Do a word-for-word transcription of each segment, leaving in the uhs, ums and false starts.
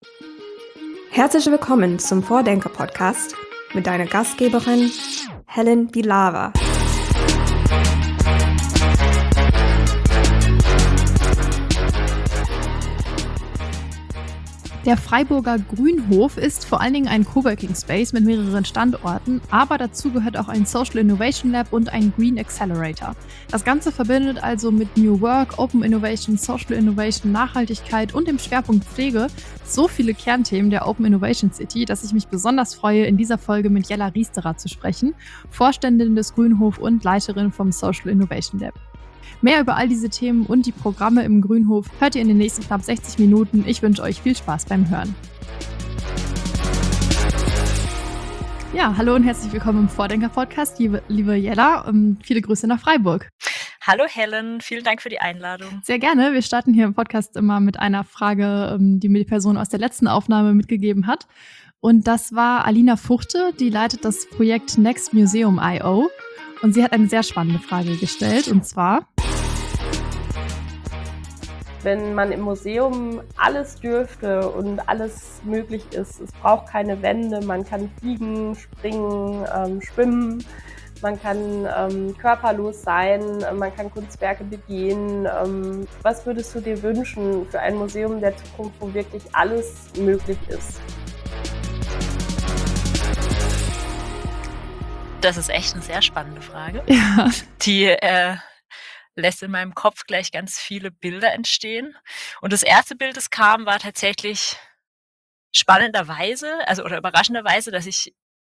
Herzlich willkommen zum Vordenker-Podcast mit deiner Gastgeberin Helen Bilava. Der Freiburger Grünhof ist vor allen Dingen ein Coworking Space mit mehreren Standorten, aber dazu gehört auch ein Social Innovation Lab und ein Green Accelerator. Das Ganze verbindet also mit New Work, Open Innovation, Social Innovation, Nachhaltigkeit und dem Schwerpunkt Pflege so viele Kernthemen der Open Innovation City, dass ich mich besonders freue, in dieser Folge mit Jella Riesterer zu sprechen, Vorständin des Grünhof und Leiterin vom Social Innovation Lab. Mehr über all diese Themen und die Programme im Grünhof hört ihr in den nächsten knapp sechzig Minuten. Ich wünsche euch viel Spaß beim Hören. Ja, hallo und herzlich willkommen im Vordenker-Podcast, liebe, liebe Jella. Um, viele Grüße nach Freiburg. Hallo Helen, vielen Dank für die Einladung. Sehr gerne. Wir starten hier im Podcast immer mit einer Frage, die mir die Person aus der letzten Aufnahme mitgegeben hat. Und das war Alina Fuchte, die leitet das Projekt Next Museum Punkt i o. Und sie hat eine sehr spannende Frage gestellt, und zwar: Wenn man im Museum alles dürfte und alles möglich ist, es braucht keine Wände, man kann fliegen, springen, ähm, schwimmen, man kann ähm, körperlos sein, man kann Kunstwerke begehen. Ähm, was würdest du dir wünschen für ein Museum der Zukunft, wo wirklich alles möglich ist? Das ist echt eine sehr spannende Frage. Ja. Die äh, lässt in meinem Kopf gleich ganz viele Bilder entstehen. Und das erste Bild, das kam, war tatsächlich spannenderweise, also oder überraschenderweise, dass ich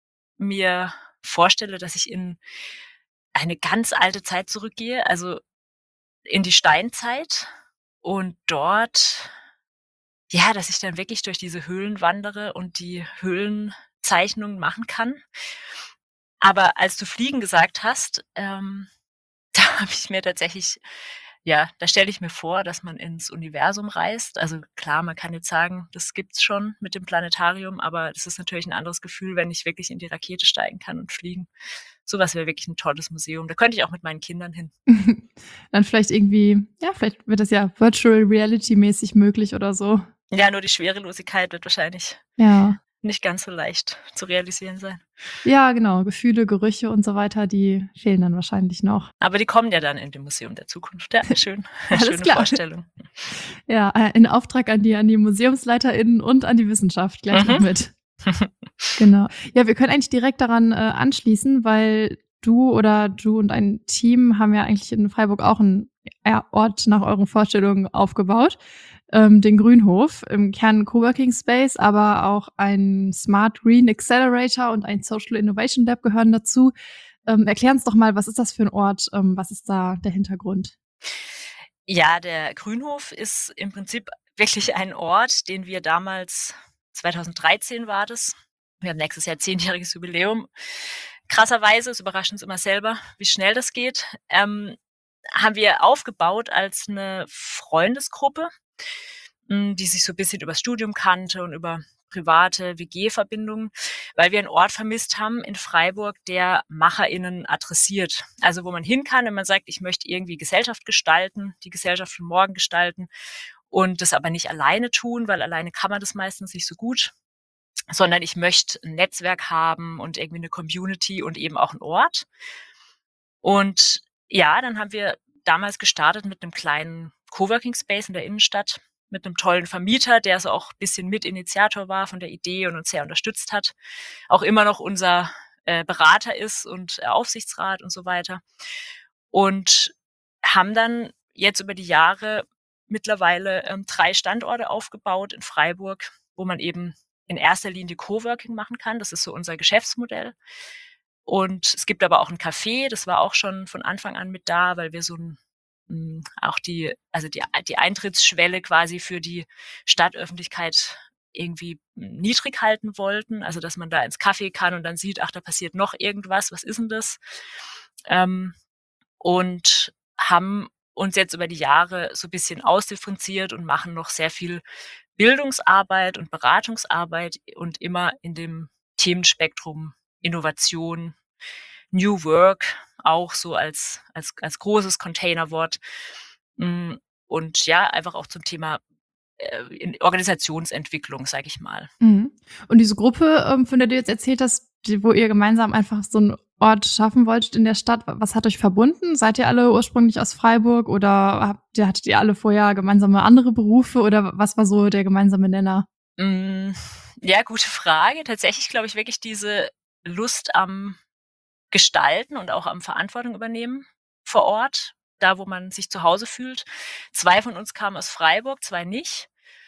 mir vorstelle, dass ich in eine ganz alte Zeit zurückgehe, also in die Steinzeit, und dort, ja, dass ich dann wirklich durch diese Höhlen wandere und die Höhlenzeichnungen machen kann. Aber als du Fliegen gesagt hast, ähm, da habe ich mir tatsächlich, ja, da stelle ich mir vor, dass man ins Universum reist. Also klar, man kann jetzt sagen, das gibt's schon mit dem Planetarium, aber das ist natürlich ein anderes Gefühl, wenn ich wirklich in die Rakete steigen kann und fliegen. Sowas wäre wirklich ein tolles Museum. Da könnte ich auch mit meinen Kindern hin. Dann vielleicht irgendwie, ja, vielleicht wird das ja Virtual Reality mäßig möglich oder so. Ja, nur die Schwerelosigkeit wird wahrscheinlich Ja. nicht ganz so leicht zu realisieren sein. Ja, genau. Gefühle, Gerüche und so weiter, die fehlen dann wahrscheinlich noch. Aber die kommen ja dann in dem Museum der Zukunft. Ja, schön. Alles Schöne klar. Vorstellung. Ja, äh, in Auftrag an die, an die MuseumsleiterInnen und an die Wissenschaft gleich noch Mhm. mit. Genau. Ja, wir können eigentlich direkt daran äh, anschließen, weil du oder du und ein Team haben ja eigentlich in Freiburg auch einen ja, Ort nach euren Vorstellungen aufgebaut. Ähm, den Grünhof, im Kern Coworking Space, aber auch ein Smart Green Accelerator und ein Social Innovation Lab gehören dazu. Ähm, erklär uns doch mal, was ist das für ein Ort? Ähm, was ist da der Hintergrund? Ja, der Grünhof ist im Prinzip wirklich ein Ort, den wir damals, zweitausenddreizehn war das, wir haben nächstes Jahr zehnjähriges Jubiläum. Krasserweise, es überrascht uns immer selber, wie schnell das geht, ähm, haben wir aufgebaut als eine Freundesgruppe, mh, die sich so ein bisschen übers Studium kannte und über private W G-Verbindungen, weil wir einen Ort vermisst haben in Freiburg, der MacherInnen adressiert. Also wo man hin kann, wenn man sagt, ich möchte irgendwie Gesellschaft gestalten, die Gesellschaft von morgen gestalten und das aber nicht alleine tun, weil alleine kann man das meistens nicht so gut, sondern ich möchte ein Netzwerk haben und irgendwie eine Community und eben auch einen Ort. Und ja, dann haben wir damals gestartet mit einem kleinen Coworking Space in der Innenstadt, mit einem tollen Vermieter, der so auch ein bisschen Mitinitiator war von der Idee und uns sehr unterstützt hat, auch immer noch unser äh, Berater ist und äh, Aufsichtsrat und so weiter. Und haben dann jetzt über die Jahre mittlerweile ähm, drei Standorte aufgebaut in Freiburg, wo man eben in erster Linie Coworking machen kann. Das ist so unser Geschäftsmodell. Und es gibt aber auch ein Café, das war auch schon von Anfang an mit da, weil wir so ein hm, auch die also die die Eintrittsschwelle quasi für die Stadtöffentlichkeit irgendwie niedrig halten wollten. Also, dass man da ins Café kann und dann sieht: „Ach, da passiert noch irgendwas. Was ist 'n das?“ Ähm, und haben uns jetzt über die Jahre so ein bisschen ausdifferenziert und machen noch sehr viel Bildungsarbeit und Beratungsarbeit und immer in dem Themenspektrum Innovation, New Work auch so als als als großes Containerwort. Hm, und ja, einfach auch zum Thema in Organisationsentwicklung, sage ich mal. Mhm. Und diese Gruppe, ähm, von der du jetzt erzählt hast, die, wo ihr gemeinsam einfach so einen Ort schaffen wolltet in der Stadt, was hat euch verbunden? Seid ihr alle ursprünglich aus Freiburg oder habt ihr, hattet ihr alle vorher gemeinsame andere Berufe oder was war so der gemeinsame Nenner? Mm, ja, gute Frage. Tatsächlich glaube ich wirklich diese Lust am Gestalten und auch am Verantwortung übernehmen vor Ort, da wo man sich zu Hause fühlt. Zwei von uns kamen aus Freiburg, zwei nicht.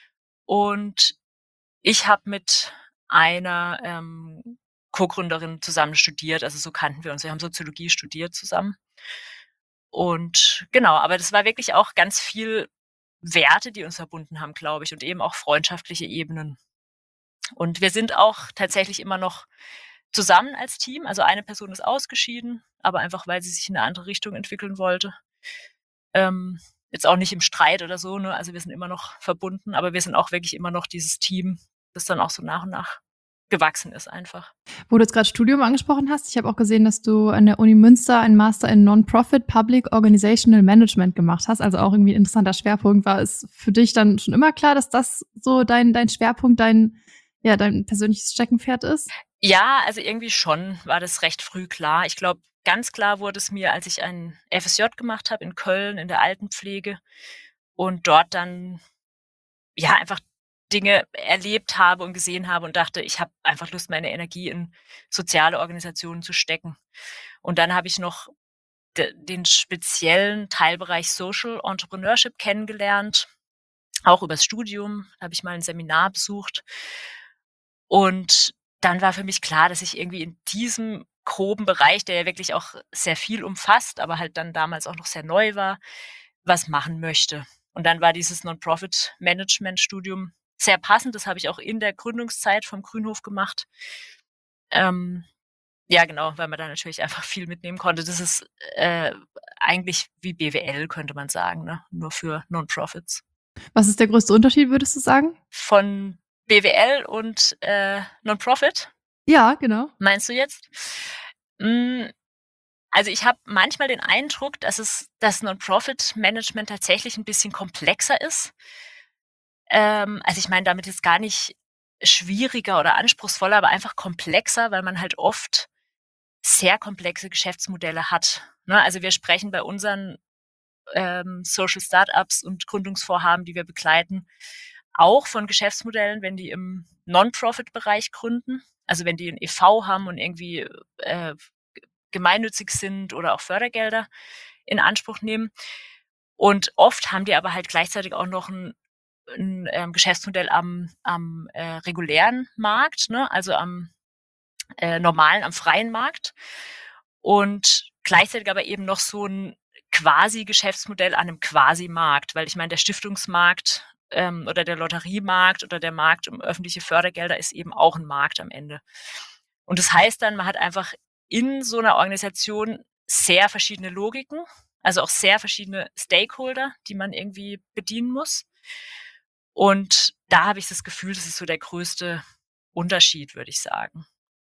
Und ich habe mit einer ähm, Co-Gründerin zusammen studiert, also so kannten wir uns. Wir haben Soziologie studiert zusammen. Und genau, aber das war wirklich auch ganz viel Werte, die uns verbunden haben, glaube ich, und eben auch freundschaftliche Ebenen. Und wir sind auch tatsächlich immer noch zusammen als Team. Also eine Person ist ausgeschieden, aber einfach, weil sie sich in eine andere Richtung entwickeln wollte. Ähm, jetzt auch nicht im Streit oder so, ne? Also wir sind immer noch verbunden, aber wir sind auch wirklich immer noch dieses Team, das dann auch so nach und nach gewachsen ist einfach. Wo du jetzt gerade Studium angesprochen hast, ich habe auch gesehen, dass du an der Uni Münster einen Master in Non-Profit Public Organizational Management gemacht hast, also auch irgendwie ein interessanter Schwerpunkt. War es für dich dann schon immer klar, dass das so dein, dein Schwerpunkt, dein, ja, dein persönliches Steckenpferd ist? Ja, also irgendwie schon war das recht früh klar. Ich glaube, ganz klar wurde es mir, als ich ein F S J gemacht habe in Köln in der Altenpflege und dort dann ja einfach Dinge erlebt habe und gesehen habe und dachte, ich habe einfach Lust, meine Energie in soziale Organisationen zu stecken. Und dann habe ich noch de den speziellen Teilbereich Social Entrepreneurship kennengelernt, auch übers Studium. Da habe ich mal ein Seminar besucht. Und dann war für mich klar, dass ich irgendwie in diesem groben Bereich, der ja wirklich auch sehr viel umfasst, aber halt dann damals auch noch sehr neu war, was machen möchte. Und dann war dieses Non-Profit-Management-Studium sehr passend. Das habe ich auch in der Gründungszeit vom Grünhof gemacht. Ähm, ja, genau, weil man da natürlich einfach viel mitnehmen konnte. Das ist äh, eigentlich wie B W L, könnte man sagen, ne? Nur für Non-Profits. Was ist der größte Unterschied, würdest du sagen? Von B W L und äh, Non-Profit? Ja, genau. Meinst du jetzt? Hm, also ich habe manchmal den Eindruck, dass es das Non-Profit-Management tatsächlich ein bisschen komplexer ist. Ähm, also ich meine damit jetzt gar nicht schwieriger oder anspruchsvoller, aber einfach komplexer, weil man halt oft sehr komplexe Geschäftsmodelle hat, ne? Also wir sprechen bei unseren ähm, Social Startups und Gründungsvorhaben, die wir begleiten, auch von Geschäftsmodellen, wenn die im Non-Profit-Bereich gründen. Also wenn die 'n e V haben und irgendwie äh, gemeinnützig sind oder auch Fördergelder in Anspruch nehmen. Und oft haben die aber halt gleichzeitig auch noch ein 'n ähm, Geschäftsmodell am am äh, regulären Markt, ne, also am äh, normalen, am freien Markt. Und gleichzeitig aber eben noch so ein Quasi-Geschäftsmodell an 'nem Quasi-Markt, weil ich meine, der Stiftungsmarkt ähm, oder der Lotteriemarkt oder der Markt um öffentliche Fördergelder ist eben auch ein Markt am Ende. Und das heißt dann, man hat einfach in so einer Organisation sehr verschiedene Logiken, also auch sehr verschiedene Stakeholder, die man irgendwie bedienen muss. Und da habe ich das Gefühl, das ist so der größte Unterschied, würde ich sagen,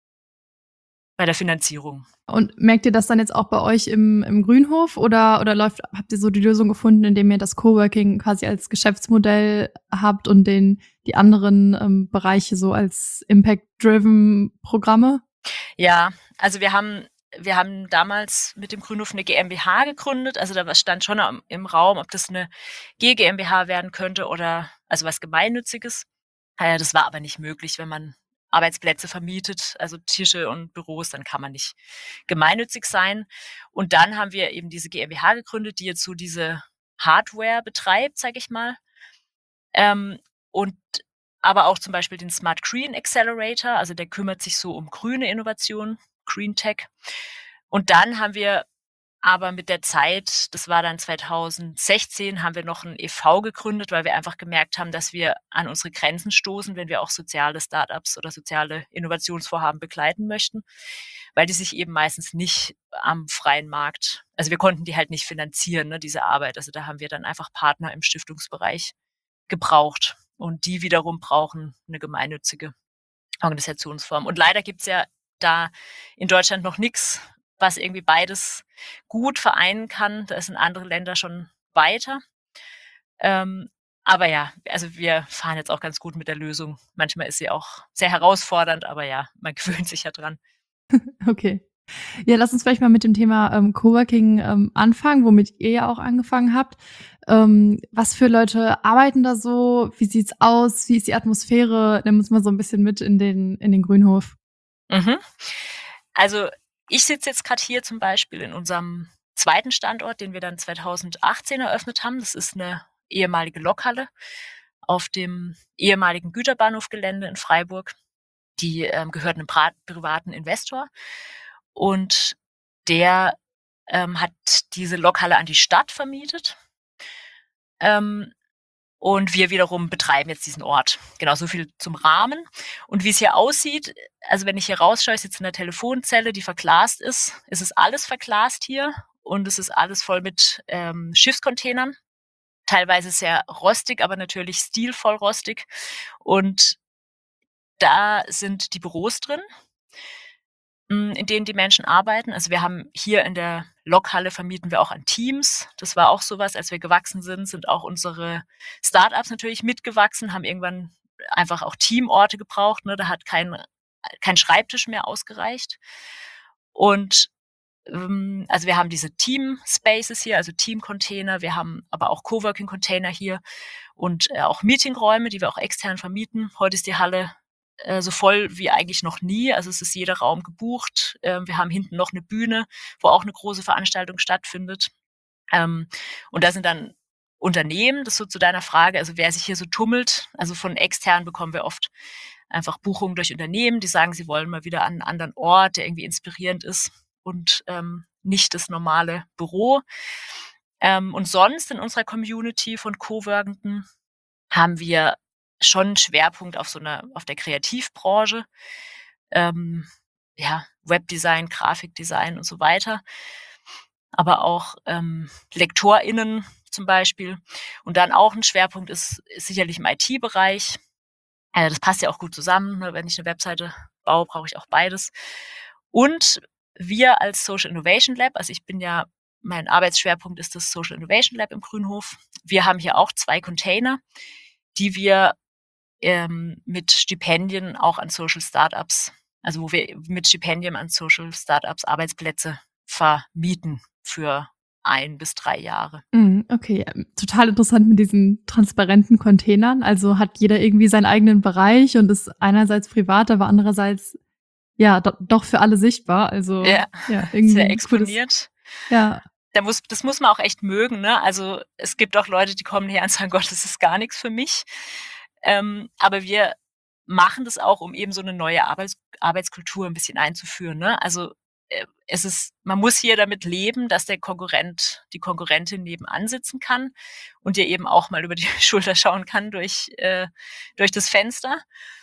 bei der Finanzierung. Und merkt ihr das dann jetzt auch bei euch im, im Grünhof oder, oder läuft, habt ihr so die Lösung gefunden, indem ihr das Coworking quasi als Geschäftsmodell habt und den, die anderen ähm, Bereiche so als Impact-driven Programme? Ja, also wir haben wir haben damals mit dem Grünhof eine GmbH gegründet. Also da stand schon am im Raum, ob das eine G GmbH werden könnte oder also was Gemeinnütziges. Äh, das war aber nicht möglich, wenn man Arbeitsplätze vermietet, also Tische und Büros, dann kann man nicht gemeinnützig sein. Und dann haben wir eben diese GmbH gegründet, die jetzt so diese Hardware betreibt, sage ich mal. Ähm, und aber auch zum Beispiel den Smart Green Accelerator, also der kümmert sich so um grüne Innovation, Green Tech. Und dann haben wir aber mit der Zeit, das war dann zweitausendsechzehn, haben wir noch 'n e V gegründet, weil wir einfach gemerkt haben, dass wir an unsere Grenzen stoßen, wenn wir auch soziale Startups oder soziale Innovationsvorhaben begleiten möchten, weil die sich eben meistens nicht am freien Markt, also wir konnten die halt nicht finanzieren, ne, diese Arbeit. Also da haben wir dann einfach Partner im Stiftungsbereich gebraucht und die wiederum brauchen eine gemeinnützige Organisationsform. Und leider gibt's ja da in Deutschland noch nichts, was irgendwie beides gut vereinen kann. Da sind andere Länder schon weiter. Ähm, Aber ja, also wir fahren jetzt auch ganz gut mit der Lösung. Manchmal ist sie auch sehr herausfordernd, aber ja, man gewöhnt sich ja dran. Okay. Ja, lass uns vielleicht mal mit dem Thema ähm, Coworking ähm, anfangen, womit ihr ja auch angefangen habt. Ähm, was für Leute arbeiten da so? Wie sieht's aus? Wie ist die Atmosphäre? Nimm uns mal so ein bisschen mit in den, in den Grünhof. Mhm. Also ich sitze jetzt gerade hier zum Beispiel in unserem zweiten Standort, den wir dann zweitausendachtzehn eröffnet haben. Das ist eine ehemalige Lokhalle auf dem ehemaligen Güterbahnhofgelände in Freiburg. Die ähm, gehört einem pra- privaten Investor und der ähm, hat diese Lokhalle an die Stadt vermietet. Ähm, und wir wiederum betreiben jetzt diesen Ort. Genau, so viel zum Rahmen. Und wie es hier aussieht, also wenn ich hier rausschaue, ich sitze in einer Telefonzelle, die verglast ist. Es ist alles verglast hier und es ist alles voll mit ähm, Schiffscontainern. Teilweise sehr rostig, aber natürlich stilvoll rostig. Und da sind die Büros drin, in denen die Menschen arbeiten. Also wir haben hier in der Lokhalle vermieten wir auch an Teams. Das war auch sowas, als wir gewachsen sind, sind auch unsere Startups natürlich mitgewachsen, haben irgendwann einfach auch Teamorte gebraucht. Ne? Da hat kein, kein Schreibtisch mehr ausgereicht. Und ähm, also wir haben diese Team-Spaces hier, also Team-Container. Wir haben aber auch Coworking-Container hier und äh, auch Meetingräume, die wir auch extern vermieten. Heute ist die Halle äh, so voll wie eigentlich noch nie. Also es ist jeder Raum gebucht. Ähm, wir haben hinten noch eine Bühne, wo auch eine große Veranstaltung stattfindet. Ähm, und da sind dann Unternehmen, das so zu deiner Frage, also wer sich hier so tummelt, also von extern bekommen wir oft einfach Buchungen durch Unternehmen, die sagen, sie wollen mal wieder an einen anderen Ort, der irgendwie inspirierend ist und ähm, nicht das normale Büro. Ähm, und sonst in unserer Community von Coworkenden haben wir schon einen Schwerpunkt auf so einer, auf der Kreativbranche, ähm, ja, Webdesign, Grafikdesign und so weiter, aber auch ähm, LektorInnen zum Beispiel. Und dann auch ein Schwerpunkt ist, ist sicherlich im I T-Bereich. Äh, das passt ja auch gut zusammen. Ne? Wenn ich eine Webseite baue, brauche ich auch beides. Und wir als Social Innovation Lab, also ich bin ja, mein Arbeitsschwerpunkt ist das Social Innovation Lab im Grünhof. Wir haben hier auch zwei Container, die wir ähm, mit Stipendien auch an Social Startups, also wo wir mit Stipendien an Social Startups Arbeitsplätze vermieten für ein bis drei Jahre. Mm, okay, total interessant mit diesen transparenten Containern. Also hat jeder irgendwie seinen eigenen Bereich und ist einerseits privat, aber andererseits ja do- doch für alle sichtbar. Also ja, ja irgendwie sehr cooles- exponiert. Ja. Da muss, das muss man auch echt mögen, ne? Also es gibt auch Leute, die kommen her und sagen, Gott, das ist gar nichts für mich. Ähm, aber wir machen das auch, um eben so eine neue Arbeits Arbeitskultur ein bisschen einzuführen. Ne? Also äh, es ist, man muss hier damit leben, dass der Konkurrent, die Konkurrentin nebenan sitzen kann und dir eben auch mal über die Schulter schauen kann durch, äh, durch das Fenster.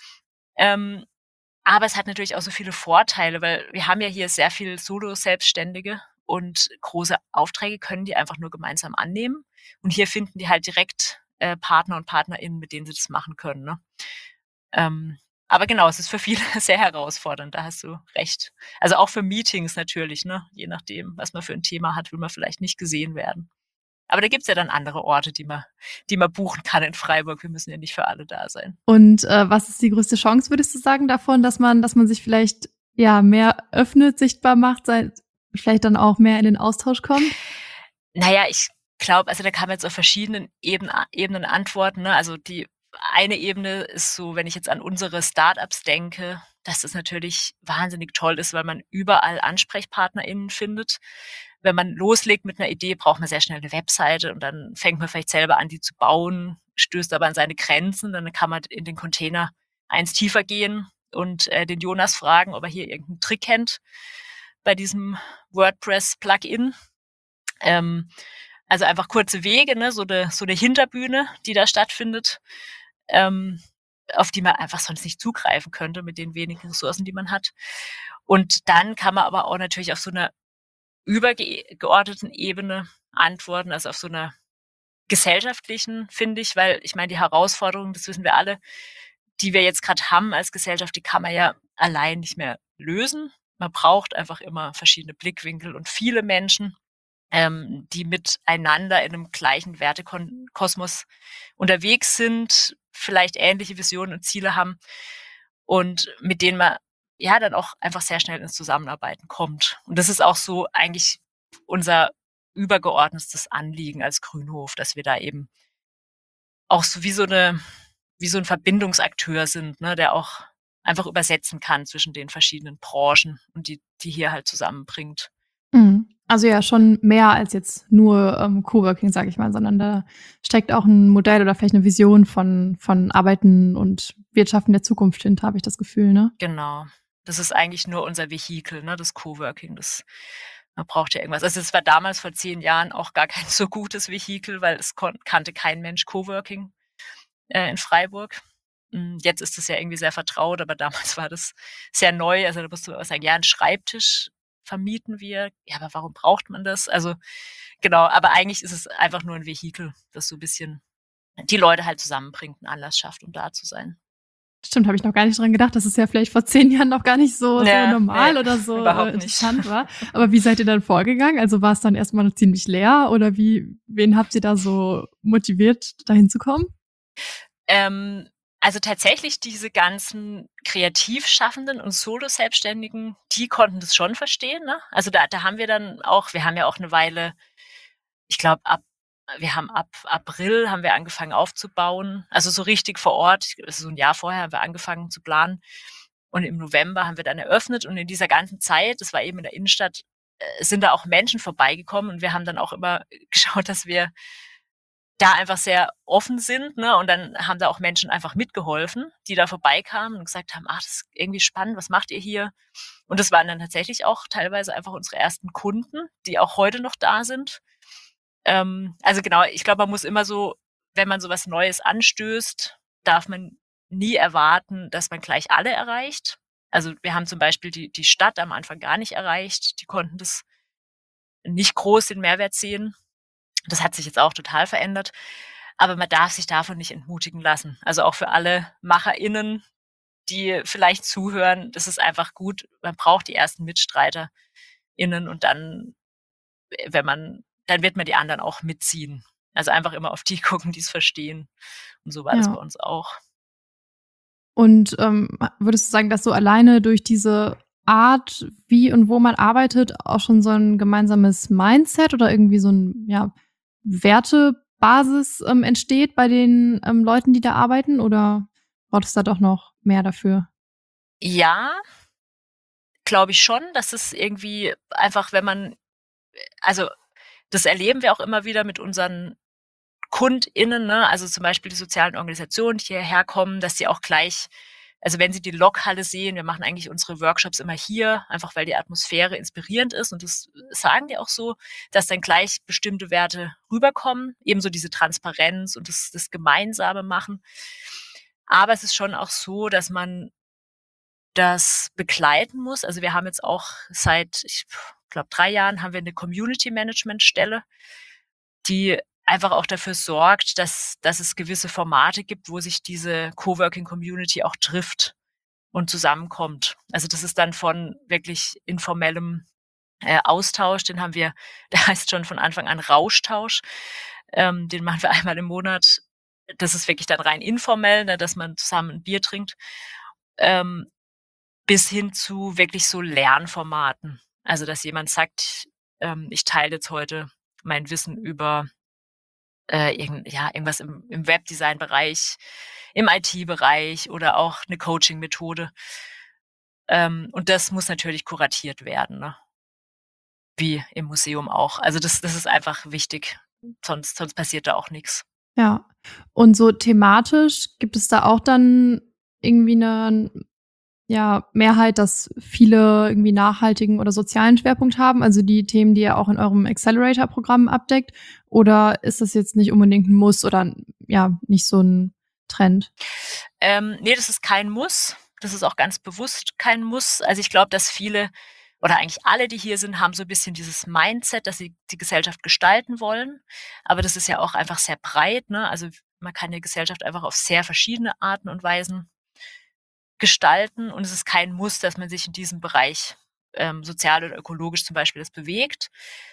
Ähm, aber es hat natürlich auch so viele Vorteile, weil wir haben ja hier sehr viel Solo-Selbstständige und große Aufträge können die einfach nur gemeinsam annehmen. Und hier finden die halt direkt äh, Partner und PartnerInnen, mit denen sie das machen können. Ne? Ähm, aber genau, es ist für viele sehr herausfordernd, da hast du recht. Also auch für Meetings natürlich, ne? Je nachdem, was man für ein Thema hat, will man vielleicht nicht gesehen werden. Aber da gibt's ja dann andere Orte, die man, die man buchen kann in Freiburg. Wir müssen ja nicht für alle da sein. Und äh, was ist die größte Chance, würdest du sagen, davon, dass man, dass man sich vielleicht ja mehr öffnet, sichtbar macht, sei, vielleicht dann auch mehr in den Austausch kommt? Naja, ich glaube, also da kann man jetzt auf verschiedenen Ebenen, Ebenen antworten. Ne? Also die eine Ebene ist so, wenn ich jetzt an unsere Startups denke, dass das natürlich wahnsinnig toll ist, weil man überall AnsprechpartnerInnen findet. Wenn man loslegt mit einer Idee, braucht man sehr schnell eine Webseite und dann fängt man vielleicht selber an, die zu bauen, stößt aber an seine Grenzen. Dann kann man in den Container eins tiefer gehen und äh, den Jonas fragen, ob er hier irgendeinen Trick kennt bei diesem WordPress-Plugin. Ähm, also einfach kurze Wege, ne, so eine so eine Hinterbühne, die da stattfindet, ähm, auf die man einfach sonst nicht zugreifen könnte mit den wenigen Ressourcen, die man hat. Und dann kann man aber auch natürlich auf so einer übergeordneten Ebene antworten, also auf so einer gesellschaftlichen, finde ich, weil ich meine, die Herausforderungen, das wissen wir alle, die wir jetzt gerade haben als Gesellschaft, die kann man ja allein nicht mehr lösen. Man braucht einfach immer verschiedene Blickwinkel und viele Menschen. ähm, die miteinander in einem gleichen Wertekosmos unterwegs sind, vielleicht ähnliche Visionen und Ziele haben und mit denen man ja dann auch einfach sehr schnell ins Zusammenarbeiten kommt. Und das ist auch so eigentlich unser übergeordnetes Anliegen als Grünhof, dass wir da eben auch so wie so eine wie so ein Verbindungsakteur sind, ne, der auch einfach übersetzen kann zwischen den verschiedenen Branchen und die die hier halt zusammenbringt. Mhm. Also ja, schon mehr als jetzt nur ähm, Coworking, sage ich mal, sondern da steckt auch ein Modell oder vielleicht eine Vision von von Arbeiten und Wirtschaften der Zukunft hinter, habe ich das Gefühl, ne? Genau. Das ist eigentlich nur unser Vehikel, ne, das Coworking. Das man braucht ja irgendwas. Also, es war damals vor zehn Jahren auch gar kein so gutes Vehikel, weil es kon kannte kein Mensch Coworking, äh, in Freiburg. Hm, jetzt ist es ja irgendwie sehr vertraut, aber damals war das sehr neu. Also, da musst du auch sagen: „Ja, 'n Schreibtisch vermieten wir.“ Ja, aber warum braucht man das? Also, genau, aber eigentlich ist es einfach nur 'n Vehikel, das so bisschen die Leute halt zusammenbringt, 'n Anlass schafft, um da zu sein. Stimmt, habe ich noch gar nicht dran gedacht, dass es ja vielleicht vor zehn Jahren noch gar nicht so so Ja, normal ne, oder so, äh, überhaupt nicht. interessant war. Aber wie seid ihr dann vorgegangen? Also, war's dann erst mal ziemlich leer oder wie wen habt ihr da so motiviert, da hinzukommen? Ähm, also tatsächlich diese ganzen Kreativschaffenden und Solo-Selbstständigen, die konnten das schon verstehen, ne? Also da da haben wir dann auch wir haben ja auch 'ne Weile ich glaube, ab wir haben ab April haben wir angefangen aufzubauen, also so richtig vor Ort. Also so 'n Jahr vorher haben wir angefangen zu planen und im November haben wir dann eröffnet und in dieser ganzen Zeit, das war eben in der Innenstadt, äh, sind da auch Menschen vorbeigekommen und wir haben dann auch immer geschaut, dass wir da einfach sehr offen sind, ne? Und dann haben da auch Menschen einfach mitgeholfen, die da vorbeikamen und gesagt haben: „Ach, das ist irgendwie spannend, was macht ihr hier?“ Und das waren dann tatsächlich auch teilweise einfach unsere ersten Kunden, die auch heute noch da sind. Ähm, also genau, ich glaube, man muss immer so wenn man so was Neues anstößt, darf man nie erwarten, dass man gleich alle erreicht. Also, wir haben zum Beispiel die die Stadt am Anfang gar nicht erreicht. Die konnten das nicht groß den Mehrwert sehen. Das hat sich jetzt auch total verändert, aber man darf sich davon nicht entmutigen lassen. Also, auch für alle MacherInnen, die vielleicht zuhören, das ist einfach gut. Man braucht die ersten MitstreiterInnen und dann, äh, wenn man dann wird man die anderen auch mitziehen. Also, einfach immer auf die gucken, die's verstehen. Und so war das bei Ja. uns auch. Und, ähm, würdest du sagen, dass so alleine durch diese Art, wie und wo man arbeitet, auch schon so 'n gemeinsames Mindset oder irgendwie so 'n, ja, Wertebasis, ähm, entsteht bei den, ähm, Leuten, die da arbeiten oder braucht es da doch noch mehr dafür? Ja, glaube ich schon, dass es irgendwie einfach, wenn man also, das erleben wir auch immer wieder mit unseren KundInnen, ne? Also, zum Beispiel die sozialen Organisationen, die hierher kommen, dass sie auch gleich also, wenn sie die Lokhalle sehen wir machen eigentlich unsere Workshops immer hier, einfach weil die Atmosphäre inspirierend ist und das sagen die auch so, dass dann gleich bestimmte Werte rüberkommen, ebenso diese Transparenz und das das gemeinsame Machen. Aber es ist schon auch so, dass man das begleiten muss. Also, wir haben jetzt auch seit, ich glaube, drei Jahren haben wir 'ne Community-Management-Stelle, die einfach auch dafür sorgt, dass dass es gewisse Formate gibt, wo sich diese Coworking-Community auch trifft und zusammenkommt. Also, das ist dann von wirklich informellem, äh, Austausch, den haben wir der heißt schon von Anfang an Rauschtausch. Ähm, den machen wir einmal im Monat. Das ist wirklich dann rein informell, ne, dass man zusammen 'n Bier trinkt, ähm, bis hin zu wirklich so Lernformaten. Also, dass jemand sagt, ähm: „Ich teile jetzt heute mein Wissen über, äh, irgend ja, irgendwas im im Webdesign-Bereich, im I T-Bereich oder auch 'ne Coaching-Methode.“ Ähm, und das muss natürlich kuratiert werden, ne? Wie im Museum auch. Also, das das ist einfach wichtig, sonst sonst passiert da auch nix. Ja. Und so thematisch, gibt es da auch dann irgendwie 'ne, ja, Mehrheit, dass viele irgendwie nachhaltigen oder sozialen Schwerpunkt haben, also die Themen, die ihr auch in eurem Accelerator-Programm abdeckt? Oder ist das jetzt nicht unbedingt 'n Muss oder, ja, nicht so 'n Trend? Ähm, ne, das ist kein Muss. Das ist auch ganz bewusst kein Muss. Also, ich glaube, dass viele oder eigentlich alle, die hier sind, haben so 'n bisschen dieses Mindset, dass sie die Gesellschaft gestalten wollen. Aber das ist ja auch einfach sehr breit, ne? Also, man kann die Gesellschaft einfach auf sehr verschiedene Arten und Weisen gestalten und es ist kein Muss, dass man sich in diesem Bereich, ähm, sozial oder ökologisch zum Beispiel jetzt bewegt.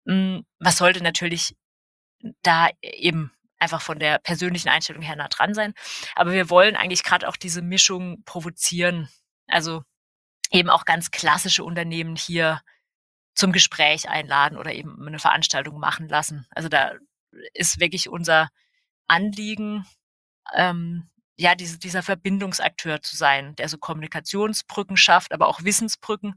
Was sollte natürlich da eben einfach von der persönlichen Einstellung her nah dran sein. Aber wir wollen eigentlich gerade auch diese Mischung provozieren. Also eben auch ganz klassische Unternehmen hier zum Gespräch einladen oder eben eine Veranstaltung machen lassen. Also da ist wirklich unser Anliegen, ähm, ja, diese, dieser Verbindungsakteur zu sein, der so Kommunikationsbrücken schafft, aber auch Wissensbrücken,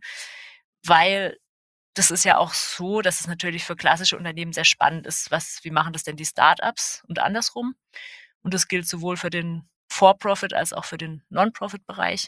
weil das ist ja auch so, dass es natürlich für klassische Unternehmen sehr spannend ist, was, wie machen das denn die Startups und andersrum. Und das gilt sowohl für den For-Profit als auch für den Non-Profit-Bereich.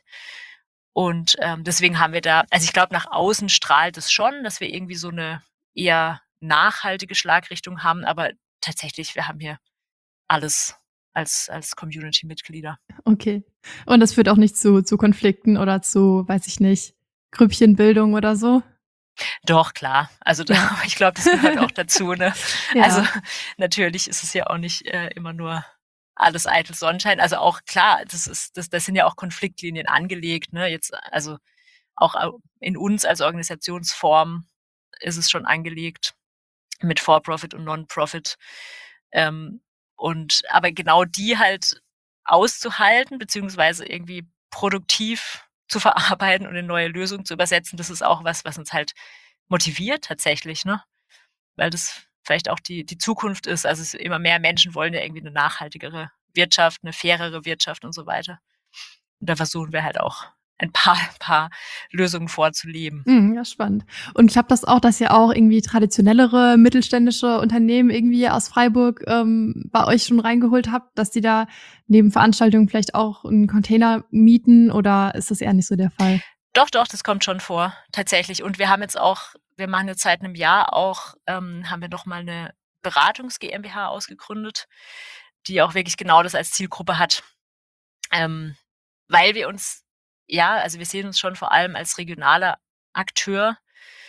Und ähm, deswegen haben wir da, also ich glaube, nach außen strahlt es schon, dass wir irgendwie so eine eher nachhaltige Schlagrichtung haben, aber tatsächlich, wir haben hier alles als, als Community-Mitglieder. Okay. Und das führt auch nicht zu, zu Konflikten oder zu, weiß ich nicht, Grüppchenbildung oder so? Doch, klar. Also da, Ja. ich glaube, das gehört auch dazu. Ne? Ja. Also natürlich ist es ja auch nicht äh, immer nur alles eitel Sonnenschein. Also auch klar, das ist, das, das sind ja auch Konfliktlinien angelegt. Ne? Jetzt, also auch in uns als Organisationsform ist es schon angelegt mit For-Profit und Non-Profit. Ähm, und aber genau die halt auszuhalten, beziehungsweise irgendwie produktiv zu verarbeiten und in neue Lösungen zu übersetzen, das ist auch was, was uns halt motiviert tatsächlich, ne? Weil das vielleicht auch die, die Zukunft ist. Also es immer mehr Menschen wollen ja irgendwie eine nachhaltigere Wirtschaft, eine fairere Wirtschaft und so weiter. Und da versuchen wir halt auch ein paar, paar Lösungen vorzuleben. Mm, ja, spannend. Und klappt das auch, dass ihr auch irgendwie traditionellere mittelständische Unternehmen irgendwie aus Freiburg ähm, bei euch schon reingeholt habt, dass die da neben Veranstaltungen vielleicht auch einen Container mieten, oder ist das eher nicht so der Fall? Doch, doch, das kommt schon vor, tatsächlich. Und wir haben jetzt auch, wir machen jetzt seit einem Jahr auch, ähm, haben wir noch mal eine Beratungs-GmbH ausgegründet, die auch wirklich genau das als Zielgruppe hat. Ähm, weil wir uns, ja, also wir sehen uns schon vor allem als regionaler Akteur.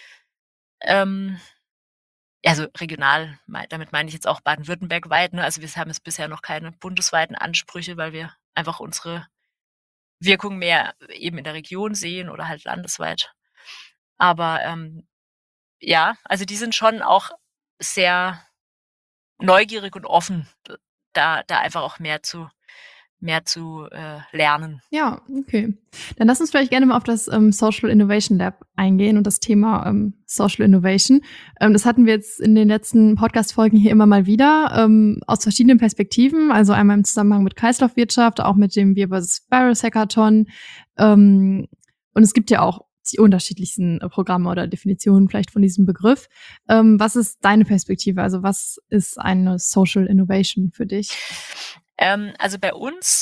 Ähm, also regional, damit meine ich jetzt auch Baden-Württemberg weit. Ne? Also wir haben jetzt bisher noch keine bundesweiten Ansprüche, weil wir einfach unsere Wirkung mehr eben in der Region sehen oder halt landesweit. Aber ähm, ja, also die sind schon auch sehr neugierig und offen, da, da einfach auch mehr zu, mehr zu äh, lernen. Ja, okay. Dann lass uns vielleicht gerne mal auf das ähm, Social Innovation Lab eingehen und das Thema ähm, Social Innovation. Ähm, das hatten wir jetzt in den letzten Podcast-Folgen hier immer mal wieder ähm, aus verschiedenen Perspektiven. Also einmal im Zusammenhang mit Kreislaufwirtschaft, auch mit dem Wir versus. Virus Hackathon. Ähm, und es gibt ja auch die unterschiedlichsten äh, Programme oder Definitionen vielleicht von diesem Begriff. Ähm, was ist deine Perspektive? Also was ist eine Social Innovation für dich? Ähm, also bei uns,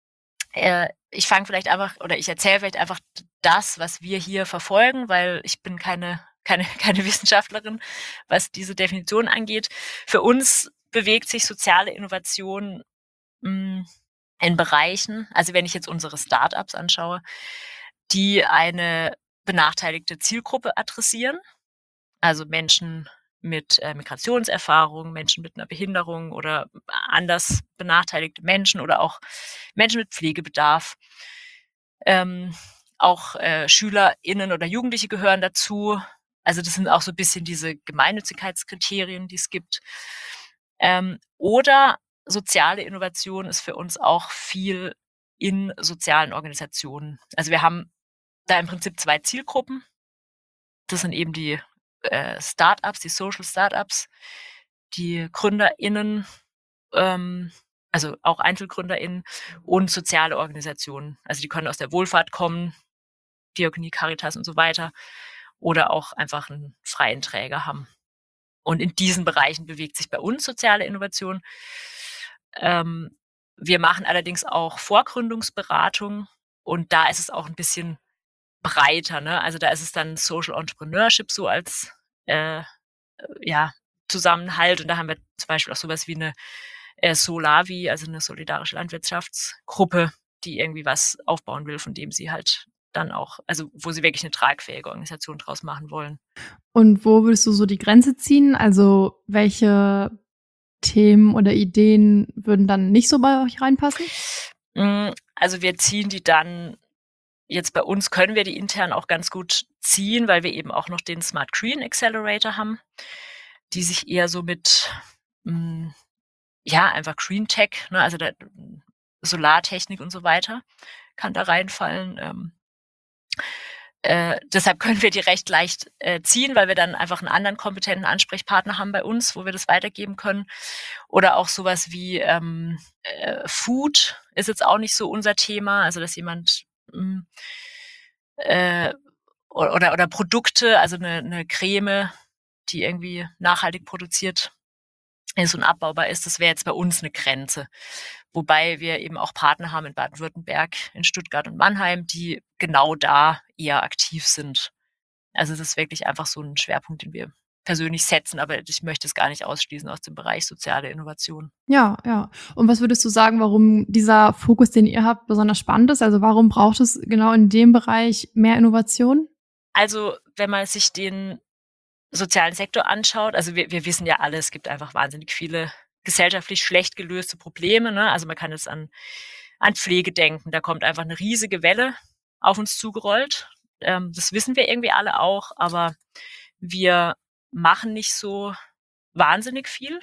äh, ich fange vielleicht einfach, oder ich erzähle vielleicht einfach das, was wir hier verfolgen, weil ich bin keine, keine, keine Wissenschaftlerin, was diese Definition angeht. Für uns bewegt sich soziale Innovation mh, in Bereichen, also wenn ich jetzt unsere Startups anschaue, die eine benachteiligte Zielgruppe adressieren, also Menschen mit äh, Migrationserfahrung, Menschen mit einer Behinderung oder anders benachteiligte Menschen oder auch Menschen mit Pflegebedarf. Ähm, auch äh, SchülerInnen oder Jugendliche gehören dazu. Also das sind auch so ein bisschen diese Gemeinnützigkeitskriterien, die es gibt. Ähm, oder soziale Innovation ist für uns auch viel in sozialen Organisationen. Also wir haben da im Prinzip zwei Zielgruppen. Das sind eben die äh, Startups, die Social Startups, die GründerInnen, ähm, also auch EinzelgründerInnen und soziale Organisationen. Also die können aus der Wohlfahrt kommen, Diakonie, Caritas und so weiter, oder auch einfach einen freien Träger haben. Und in diesen Bereichen bewegt sich bei uns soziale Innovation. Ähm, wir machen allerdings auch Vorgründungsberatung und da ist es auch ein bisschen breiter, ne? Also da ist es dann Social Entrepreneurship so als äh, ja, Zusammenhalt. Und da haben wir zum Beispiel auch sowas wie eine äh, Solavi, also eine solidarische Landwirtschaftsgruppe, die irgendwie was aufbauen will, von dem sie halt dann auch, also wo sie wirklich eine tragfähige Organisation draus machen wollen. Und wo würdest du so die Grenze ziehen? Also welche Themen oder Ideen würden dann nicht so bei euch reinpassen? Also wir ziehen die dann, jetzt bei uns können wir die intern auch ganz gut ziehen, weil wir eben auch noch den Smart Green Accelerator haben. die sich eher so mit, mh, ja, einfach Green Tech, ne, also der Solartechnik und so weiter, kann da reinfallen. Ähm, äh, deshalb können wir die recht leicht äh, ziehen, weil wir dann einfach einen anderen kompetenten Ansprechpartner haben bei uns, wo wir das weitergeben können. Oder auch sowas wie ähm, äh, Food ist jetzt auch nicht so unser Thema, also dass jemand mh, äh, oder, oder Produkte, also eine, eine Creme, die irgendwie nachhaltig produziert ist und abbaubar ist, das wäre jetzt bei uns eine Grenze. Wobei wir eben auch Partner haben in Baden-Württemberg, in Stuttgart und Mannheim, die genau da eher aktiv sind. Also das ist wirklich einfach so ein Schwerpunkt, den wir persönlich setzen, aber ich möchte es gar nicht ausschließen aus dem Bereich soziale Innovation. Ja, ja. Und was würdest du sagen, warum dieser Fokus, den ihr habt, besonders spannend ist? Also warum braucht es genau in dem Bereich mehr Innovation? Also wenn man sich den sozialen Sektor anschaut, also wir, wir wissen ja alle, es gibt einfach wahnsinnig viele gesellschaftlich schlecht gelöste Probleme. Ne? Also man kann jetzt an, an Pflege denken, da kommt einfach eine riesige Welle auf uns zugerollt. Ähm, das wissen wir irgendwie alle auch, aber wir machen nicht so wahnsinnig viel.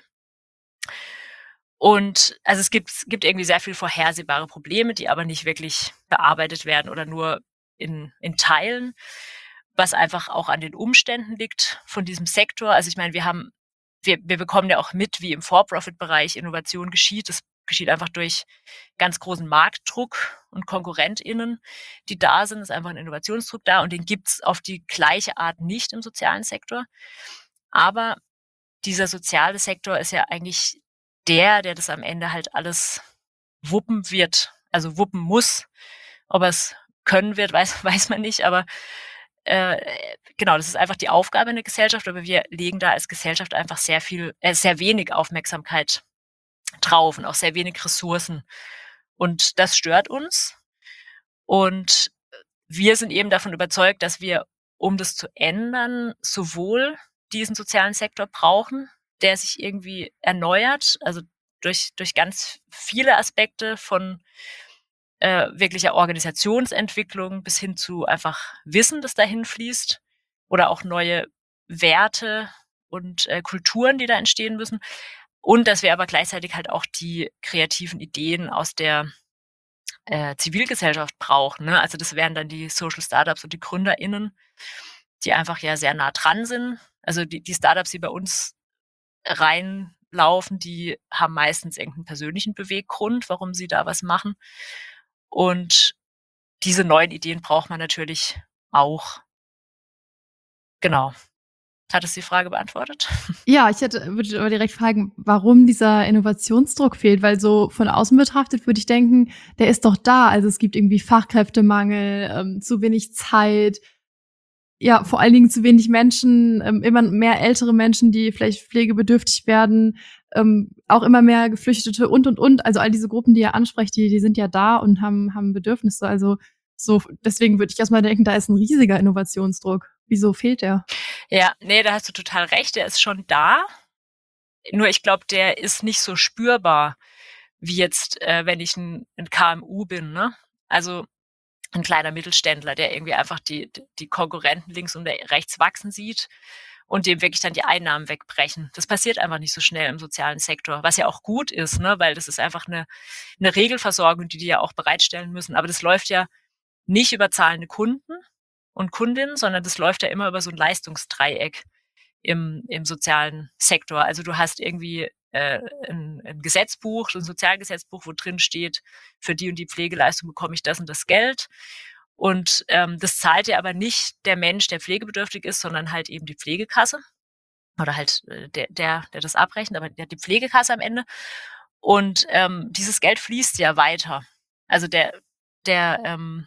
Und also es gibt, es gibt irgendwie sehr viel vorhersehbare Probleme, die aber nicht wirklich bearbeitet werden oder nur in, in Teilen, was einfach auch an den Umständen liegt von diesem Sektor. Also ich meine, wir haben, wir, wir bekommen ja auch mit, wie im For-Profit-Bereich Innovation geschieht. Das geschieht einfach durch ganz großen Marktdruck und KonkurrentInnen, die da sind. Es ist einfach ein Innovationsdruck da und den gibt's auf die gleiche Art nicht im sozialen Sektor. Aber dieser soziale Sektor ist ja eigentlich der, der das am Ende halt alles wuppen wird, also wuppen muss. Ob er es können wird, weiß, weiß man nicht, aber äh, genau, das ist einfach die Aufgabe in der Gesellschaft, aber wir legen da als Gesellschaft einfach sehr viel, äh, sehr wenig Aufmerksamkeit drauf und auch sehr wenig Ressourcen. Und das stört uns. Und wir sind eben davon überzeugt, dass wir, um das zu ändern, sowohl diesen sozialen Sektor brauchen, der sich irgendwie erneuert, also durch, durch ganz viele Aspekte von äh, wirklicher Organisationsentwicklung bis hin zu einfach Wissen, das dahin fließt oder auch neue Werte und äh, Kulturen, die da entstehen müssen. Und dass wir aber gleichzeitig halt auch die kreativen Ideen aus der äh, Zivilgesellschaft brauchen. Ne? Also das wären dann die Social Startups und die GründerInnen, die einfach ja sehr nah dran sind. Also die, die Startups, die bei uns reinlaufen, die haben meistens irgendeinen persönlichen Beweggrund, warum sie da was machen. Und diese neuen Ideen braucht man natürlich auch. Genau. Hat es die Frage beantwortet? Ja, ich hätte, würde aber direkt fragen, warum dieser Innovationsdruck fehlt, weil so von außen betrachtet würde ich denken, der ist doch da. Also es gibt irgendwie Fachkräftemangel, ähm, zu wenig Zeit, ja, vor allen Dingen zu wenig Menschen, ähm, immer mehr ältere Menschen, die vielleicht pflegebedürftig werden, ähm, auch immer mehr Geflüchtete und, und, und. Also all diese Gruppen, die ihr ansprecht, die, die sind ja da und haben, haben Bedürfnisse. Also so, deswegen würde ich erstmal denken, da ist ein riesiger Innovationsdruck. Wieso fehlt der? Ja, nee, da hast du total recht. Der ist schon da. Nur ich glaube, der ist nicht so spürbar, wie jetzt, äh, wenn ich ein, ein K M U bin. Ne? Also ein kleiner Mittelständler, der irgendwie einfach die, die Konkurrenten links und rechts wachsen sieht und dem wirklich dann die Einnahmen wegbrechen. Das passiert einfach nicht so schnell im sozialen Sektor, was ja auch gut ist, ne? Weil das ist einfach eine, eine Regelversorgung, die die ja auch bereitstellen müssen. Aber das läuft ja nicht über zahlende Kunden und Kundinnen, sondern das läuft ja immer über so ein Leistungsdreieck im, im sozialen Sektor. Also du hast irgendwie äh, ein, ein Gesetzbuch, ein Sozialgesetzbuch, wo drin steht, für die und die Pflegeleistung bekomme ich das und das Geld. Und ähm, das zahlt ja aber nicht der Mensch, der pflegebedürftig ist, sondern halt eben die Pflegekasse. Oder halt äh, der, der, der das abrechnet, aber der hat die Pflegekasse am Ende. Und ähm, dieses Geld fließt ja weiter. Also der, der, ähm,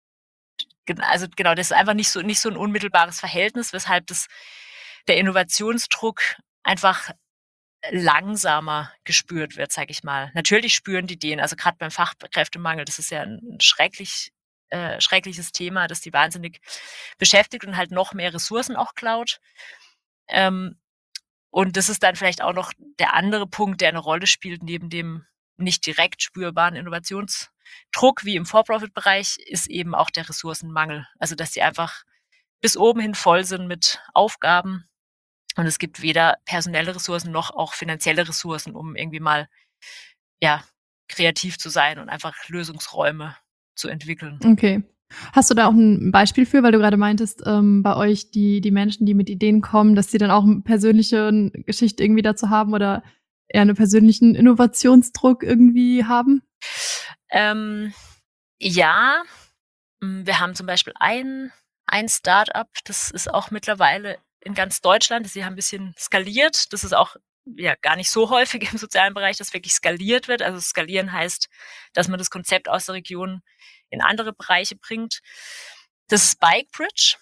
also genau, das ist einfach nicht so, nicht so ein unmittelbares Verhältnis, weshalb das, der Innovationsdruck einfach langsamer gespürt wird, sage ich mal. Natürlich spüren die den, also gerade beim Fachkräftemangel, das ist ja ein schrecklich, äh, schreckliches Thema, das die wahnsinnig beschäftigt und halt noch mehr Ressourcen auch klaut. Ähm, und das ist dann vielleicht auch noch der andere Punkt, der eine Rolle spielt, neben dem nicht direkt spürbaren Innovationsdruck wie im For-Profit-Bereich, ist eben auch der Ressourcenmangel. Also dass die einfach bis oben hin voll sind mit Aufgaben Und es gibt weder personelle Ressourcen noch auch finanzielle Ressourcen, um irgendwie mal ja, kreativ zu sein und einfach Lösungsräume zu entwickeln. Okay. Hast du da auch ein Beispiel für, weil du gerade meintest, ähm, bei euch die die Menschen, die mit Ideen kommen, dass sie dann auch 'ne persönliche Geschichte irgendwie dazu haben oder eher 'ne persönlichen Innovationsdruck irgendwie haben? Ähm, ja, hm, wir haben zum Beispiel ein ein Start-up, das ist auch mittlerweile in ganz Deutschland. Sie haben 'n bisschen skaliert. Das ist auch, ja, gar nicht so häufig im sozialen Bereich, dass wirklich skaliert wird. Also, skalieren heißt, dass man das Konzept aus der Region in andere Bereiche bringt. Das ist Bikebridge.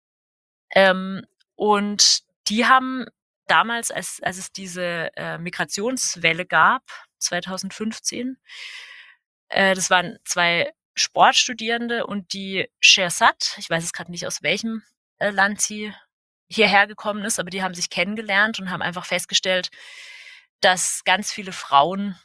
Ähm, und die haben damals, als als es diese, äh, Migrationswelle gab, zweitausendfünfzehn, äh, das waren zwei Sportstudierende und die Sherzad, ich weiß jetzt grad nicht, aus welchem, äh, Land sie hierher gekommen ist, aber die haben sich kennengelernt und haben einfach festgestellt, dass ganz viele Frauen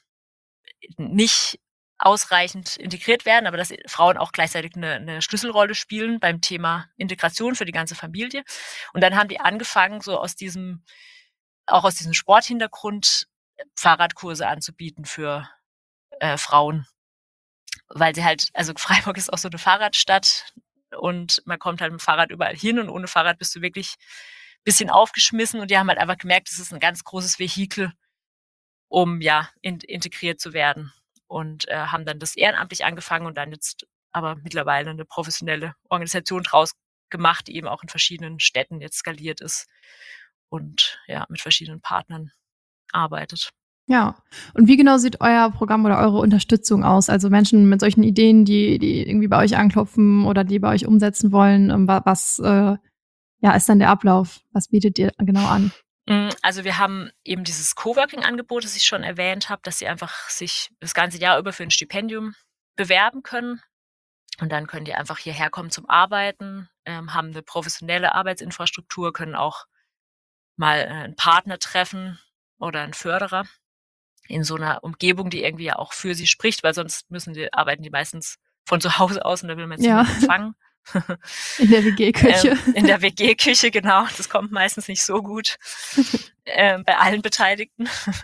nicht ausreichend integriert werden, aber dass Frauen auch gleichzeitig 'ne 'ne Schlüsselrolle spielen beim Thema Integration für die ganze Familie. Und dann haben die angefangen, so aus diesem auch aus diesem Sporthintergrund Fahrradkurse anzubieten für, äh, Frauen. Weil sie halt also, Freiburg ist auch so 'ne Fahrradstadt und man kommt halt mit'm Fahrrad überall hin und ohne Fahrrad bist du wirklich bisschen aufgeschmissen und die haben halt einfach gemerkt, das ist 'n ganz großes Vehikel, um, ja, int integriert zu werden und, äh, haben dann das ehrenamtlich angefangen und dann jetzt aber mittlerweile 'ne professionelle Organisation draus gemacht, die eben auch in verschiedenen Städten jetzt skaliert ist und, ja, mit verschiedenen Partnern arbeitet. Ja. Und wie genau sieht euer Programm oder eure Unterstützung aus? Also, Menschen mit solchen Ideen, die die irgendwie bei euch anklopfen oder die bei euch umsetzen wollen, ähm, wa was, äh, ja, ist dann der Ablauf? Was bietet ihr genau an? Hm, also, wir haben eben dieses Coworking-Angebot, das ich schon erwähnt habe, dass sie einfach sich das ganze Jahr über für 'n Stipendium bewerben können. Und dann können die einfach hierher kommen zum Arbeiten, ähm, haben 'ne professionelle Arbeitsinfrastruktur, können auch mal, äh, 'n Partner treffen oder 'n Förderer in so 'ner Umgebung, die irgendwie ja auch für sie spricht, weil sonst müssen die arbeiten die meistens von zu Hause aus und da will man jetzt Ja. niemanden empfangen. In der WG-Küche. Ähm, in der WG-Küche, genau. Das kommt meistens nicht so gut, ähm, bei allen Beteiligten.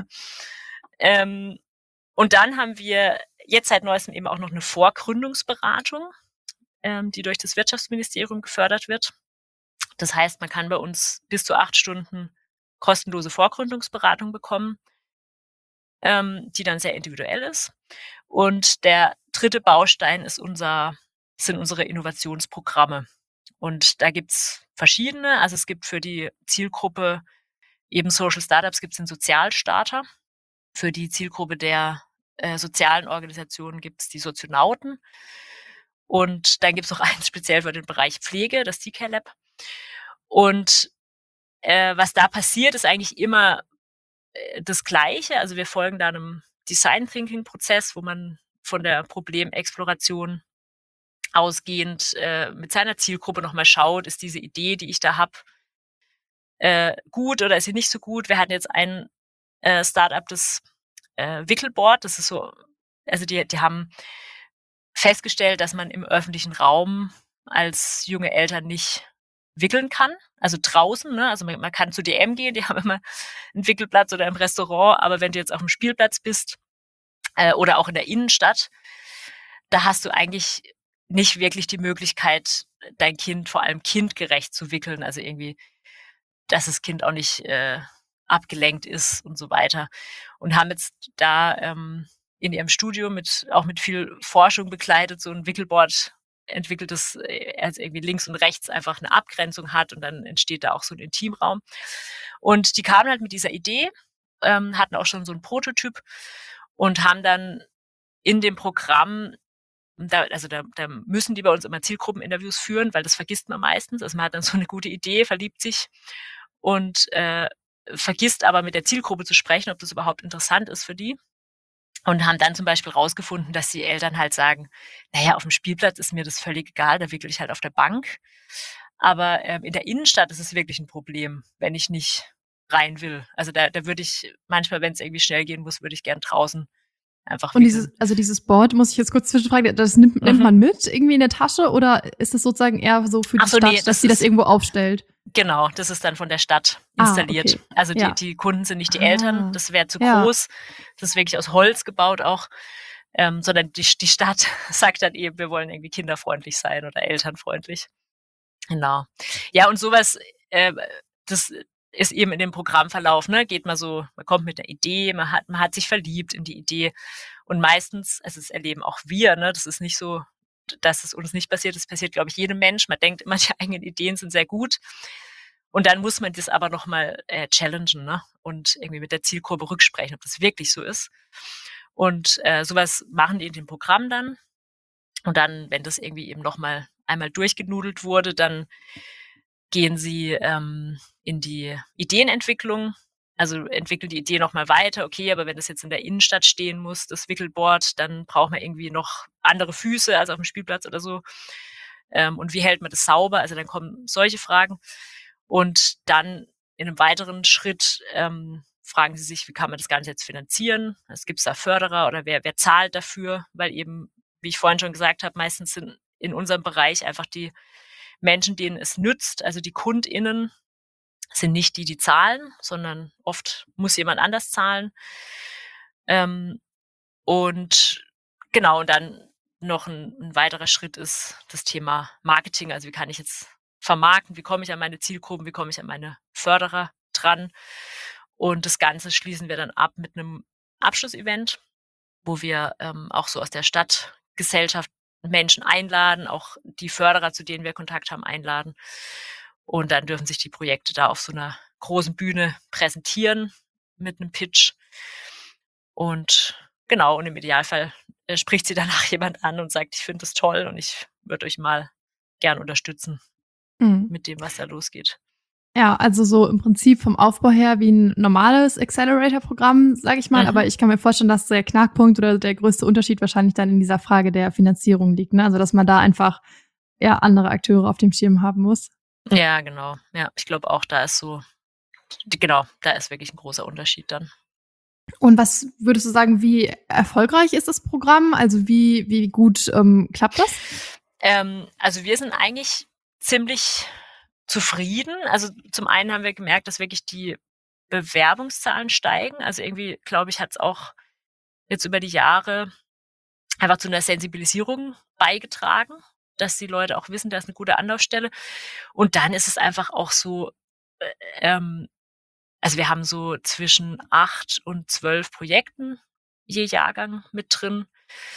Ähm, und dann haben wir jetzt seit Neuestem eben auch noch 'ne Vorgründungsberatung, ähm, die durch das Wirtschaftsministerium gefördert wird. Das heißt, man kann bei uns bis zu acht Stunden kostenlose Vorgründungsberatung bekommen ähm, die dann sehr individuell ist. Und der dritte Baustein ist unser sind unsere Innovationsprogramme. Und da gibt's verschiedene. Also, es gibt für die Zielgruppe eben Social Startups gibt's den Sozialstarter. Für die Zielgruppe der, äh, sozialen Organisationen gibt's die Socionauten. Und dann gibt's noch eins speziell für den Bereich Pflege, das T-Care Lab. Und, äh, was da passiert, ist eigentlich immer, äh, das Gleiche. Also, wir folgen da 'nem Design Thinking Prozess, wo man von der Problemexploration ausgehend, äh, mit seiner Zielgruppe noch mal schaut: „Ist diese Idee, die ich da habe, äh, gut oder ist sie nicht so gut?“ Wir hatten jetzt ein, äh, Start-up, das, äh, Wickelboard, das ist so also, die die haben festgestellt, dass man im öffentlichen Raum als junge Eltern nicht wickeln kann, also, draußen, ne? Also, man man kann zu D M gehen, die haben immer 'n Wickelplatz oder im Restaurant, aber wenn du jetzt auf'm Spielplatz bist, äh, oder auch in der Innenstadt, da hast du eigentlich nicht wirklich die Möglichkeit, dein Kind vor allem kindgerecht zu wickeln, also, irgendwie, dass das Kind auch nicht, äh, abgelenkt ist und so weiter. Und haben jetzt da, ähm, in ihrem Studium mit auch mit viel Forschung begleitet, so 'n Wickelboard entwickelt, das, äh, also, irgendwie links und rechts einfach 'ne Abgrenzung hat und dann entsteht da auch so 'n Intimraum. Und die kamen halt mit dieser Idee, ähm, hatten auch schon so 'n Prototyp und haben dann in dem Programm da also, da da müssen die bei uns immer Zielgruppeninterviews führen, weil das vergisst man meistens. Also, man hat dann so 'ne gute Idee, verliebt sich und, äh, vergisst aber mit der Zielgruppe zu sprechen, ob das überhaupt interessant ist für die. Und haben dann zum Beispiel rausgefunden, dass die Eltern halt sagen: „Na ja, auf'm Spielplatz ist mir das völlig egal, da wickele ich halt auf der Bank. Aber, ähm, in der Innenstadt ist es wirklich 'n Problem, wenn ich nicht rein will.“ Also, da da würde ich manchmal, wenn's irgendwie schnell gehen muss, würde ich gern draußen einfach Und wickeln. dieses also, dieses Board, muss ich jetzt kurz zwischenfragen, das nimmt nimmt Mhm. man mit irgendwie in der Tasche oder ist das sozusagen eher so für die Ach so, Stadt, ne, dass das sie das ist irgendwo aufstellt? Genau, das ist dann von der Stadt Ah, installiert. okay. Also die, Ja. die Kunden sind nicht die Ah. Eltern, das wäre zu Ja. groß. Das ist wirklich aus Holz gebaut auch. Ähm, sondern die, die Stadt sagt dann eben, wir wollen irgendwie kinderfreundlich sein oder elternfreundlich. Genau. Ja, und sowas, äh, das ist eben in dem Programmverlauf, ne, geht man so, man kommt mit einer Idee, man hat, man hat sich verliebt in die Idee. Und meistens, also das erleben auch wir, ne, das ist nicht so, dass es uns nicht passiert, das passiert, glaube ich, jedem Mensch. Man denkt immer, die eigenen Ideen sind sehr gut. Und dann muss man das aber nochmal äh, challengen, ne, und irgendwie mit der Zielgruppe rücksprechen, ob das wirklich so ist. Und äh, sowas machen die in dem Programm dann. Und dann, wenn das irgendwie eben nochmal einmal durchgenudelt wurde, dann gehen sie ähm, in die Ideenentwicklung, also entwickeln die Idee nochmal weiter. Okay, aber wenn das jetzt in der Innenstadt stehen muss, das Wickelboard, dann braucht man irgendwie noch andere Füße als auf dem Spielplatz oder so. Ähm, und wie hält man das sauber? Also dann kommen solche Fragen. Und dann in einem weiteren Schritt ähm, fragen sie sich, wie kann man das Ganze jetzt finanzieren? Es gibt da Förderer oder wer, wer zahlt dafür? Weil eben, wie ich vorhin schon gesagt habe, meistens sind in unserem Bereich einfach die Menschen, denen es nützt, also die KundInnen, sind nicht die, die zahlen, sondern oft muss jemand anders zahlen. Ähm, und genau, und dann noch ein, ein weiterer Schritt ist das Thema Marketing. Also wie kann ich jetzt vermarkten, wie komme ich an meine Zielgruppen, wie komme ich an meine Förderer dran. Und das Ganze schließen wir dann ab mit einem Abschlussevent, wo wir ähm, auch so aus der Stadtgesellschaft Menschen einladen, auch die Förderer, zu denen wir Kontakt haben, einladen. Und dann dürfen sich die Projekte da auf so einer großen Bühne präsentieren mit einem Pitch. Und genau, und im Idealfall äh, spricht sie danach jemand an und sagt, ich finde das toll und ich würde euch mal gern unterstützen Mhm. mit dem, was da losgeht. Ja, also so im Prinzip vom Aufbau her wie ein normales Accelerator-Programm, sage ich mal. Mhm. Aber ich kann mir vorstellen, dass der Knackpunkt oder der größte Unterschied wahrscheinlich dann in dieser Frage der Finanzierung liegt. Ne? Also dass man da einfach ja andere Akteure auf dem Schirm haben muss. Ja, genau. Ja, ich glaube auch, da ist so, genau, da ist wirklich ein großer Unterschied dann. Und was würdest du sagen, wie erfolgreich ist das Programm? Also wie, wie gut ähm, klappt das? Ähm, also wir sind eigentlich ziemlich zufrieden. Also zum einen haben wir gemerkt, dass wirklich die Bewerbungszahlen steigen. Also irgendwie, glaube ich, hat es auch jetzt über die Jahre einfach zu einer Sensibilisierung beigetragen, dass die Leute auch wissen, da ist eine gute Anlaufstelle. Und dann ist es einfach auch so, äh, ähm, also wir haben so zwischen acht und zwölf Projekten je Jahrgang mit drin.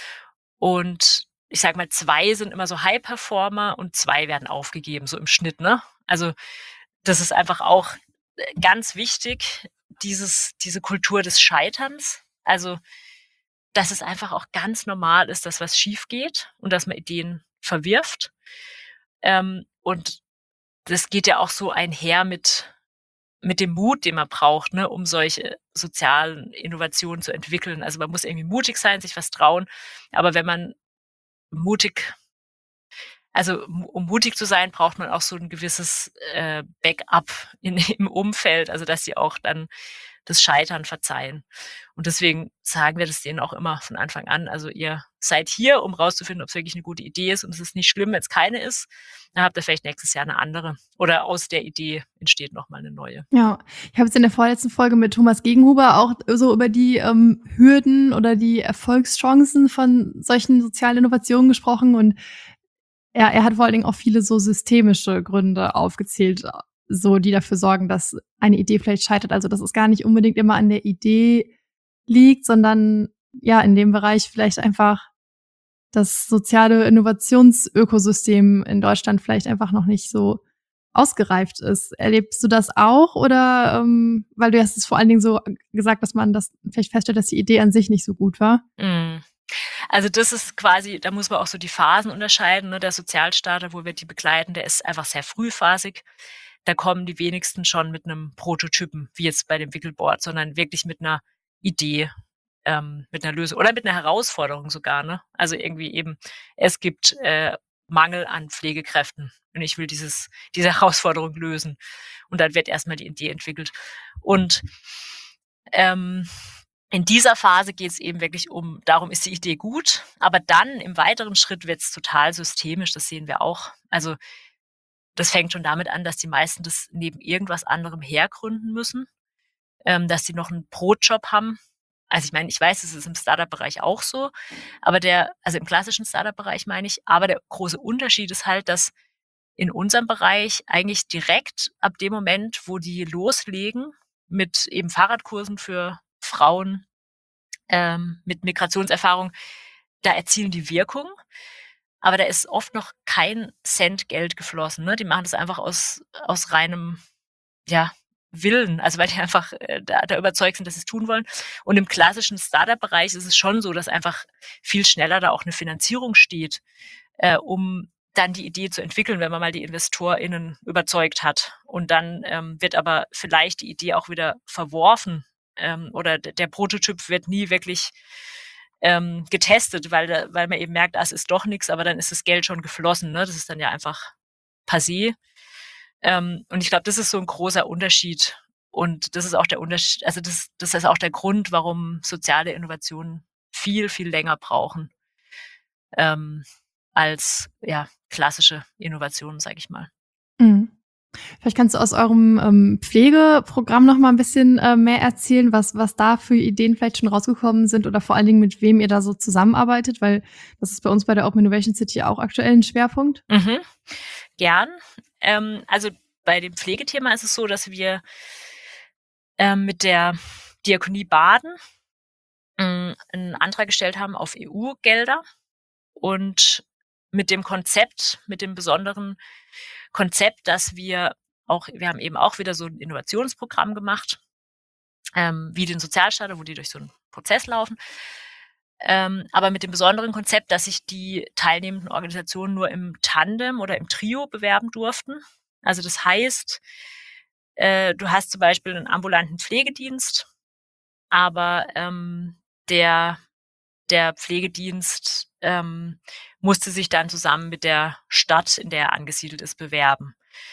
Und ich sag mal, zwei sind immer so High-Performer und zwei werden aufgegeben, so im Schnitt, ne? Also das ist einfach auch ganz wichtig, dieses, diese Kultur des Scheiterns. Also, dass es einfach auch ganz normal ist, dass was schief geht und dass man Ideen verwirft. Ähm, und das geht ja auch so einher mit, mit dem Mut, den man braucht, ne, um solche sozialen Innovationen zu entwickeln. Also man muss irgendwie mutig sein, sich was trauen. Aber wenn man mutig, also um mutig zu sein, braucht man auch so ein gewisses äh, Backup in, im Umfeld, also dass sie auch dann das Scheitern verzeihen. Und deswegen sagen wir das denen auch immer von Anfang an. Also ihr seid hier, um rauszufinden, ob es wirklich eine gute Idee ist. Und es ist nicht schlimm, wenn es keine ist. Dann habt ihr vielleicht nächstes Jahr eine andere. Oder aus der Idee entsteht nochmal eine neue. Ja, ich habe jetzt in der vorletzten Folge mit Thomas Gegenhuber auch so über die ähm, Hürden oder die Erfolgschancen von solchen sozialen Innovationen gesprochen. Und er, er hat vor allen Dingen auch viele so systemische Gründe aufgezählt, so die dafür sorgen, dass eine Idee vielleicht scheitert. Also dass es gar nicht unbedingt immer an der Idee liegt, sondern ja in dem Bereich vielleicht einfach das soziale Innovationsökosystem in Deutschland vielleicht einfach noch nicht so ausgereift ist. Erlebst du das auch oder ähm, weil du hast es vor allen Dingen so gesagt, dass man das vielleicht feststellt, dass die Idee an sich nicht so gut war? Mm. Also das ist quasi, da muss man auch so die Phasen unterscheiden. Ne? Der Sozialstarter, wo wir die begleiten, der ist einfach sehr frühphasig. Da kommen die wenigsten schon mit einem Prototypen, wie jetzt bei dem Wickelboard, sondern wirklich mit einer Idee, ähm, mit einer Lösung oder mit einer Herausforderung sogar. Ne? Also irgendwie eben, es gibt äh, Mangel an Pflegekräften und ich will dieses, diese Herausforderung lösen. Und dann wird erstmal die Idee entwickelt. Und ähm, in dieser Phase geht es eben wirklich um, darum ist die Idee gut, aber dann im weiteren Schritt wird es total systemisch, das sehen wir auch. Also das fängt schon damit an, dass die meisten das neben irgendwas anderem hergründen müssen, ähm, dass sie noch einen Brotjob haben. Also ich meine, ich weiß, es ist im Startup-Bereich auch so, aber der, also im klassischen Startup-Bereich meine ich, aber der große Unterschied ist halt, dass in unserem Bereich eigentlich direkt ab dem Moment, wo die loslegen mit eben Fahrradkursen für Frauen ähm, mit Migrationserfahrung, da erzielen die Wirkung. Aber da ist oft noch kein Cent Geld geflossen. Ne? Die machen das einfach aus, aus reinem ja, Willen, also weil die einfach äh, da, da überzeugt sind, dass sie es tun wollen. Und im klassischen Startup-Bereich ist es schon so, dass einfach viel schneller da auch eine Finanzierung steht, äh, um dann die Idee zu entwickeln, wenn man mal die InvestorInnen überzeugt hat. Und dann ähm, wird aber vielleicht die Idee auch wieder verworfen ähm, oder d- der Prototyp wird nie wirklich ähm, getestet, weil, da- weil man eben merkt, ah, es ist doch nichts, aber dann ist das Geld schon geflossen. Ne? Das ist dann ja einfach passé. Ähm, und ich glaube, das ist so ein großer Unterschied. Und das ist auch der Unterschied, also das, das ist auch der Grund, warum soziale Innovationen viel, viel länger brauchen ähm, als ja, klassische Innovationen, sage ich mal. Mhm. Vielleicht kannst du aus eurem ähm, Pflegeprogramm noch mal ein bisschen äh, mehr erzählen, was, was da für Ideen vielleicht schon rausgekommen sind oder vor allen Dingen mit wem ihr da so zusammenarbeitet, weil das ist bei uns bei der Open Innovation City auch aktuell ein Schwerpunkt. Mhm. Gern. Ähm, also bei dem Pflegethema ist es so, dass wir ähm, mit der Diakonie Baden ähm, einen Antrag gestellt haben auf E U-Gelder und mit dem Konzept, mit dem besonderen Konzept, dass wir auch, wir haben eben auch wieder so ein Innovationsprogramm gemacht, ähm, wie den Sozialstarter, wo die durch so einen Prozess laufen. Ähm, aber mit dem besonderen Konzept, dass sich die teilnehmenden Organisationen nur im Tandem oder im Trio bewerben durften. Also das heißt, äh, du hast zum Beispiel einen ambulanten Pflegedienst, aber ähm, der, der Pflegedienst ähm, musste sich dann zusammen mit der Stadt, in der er angesiedelt ist, bewerben.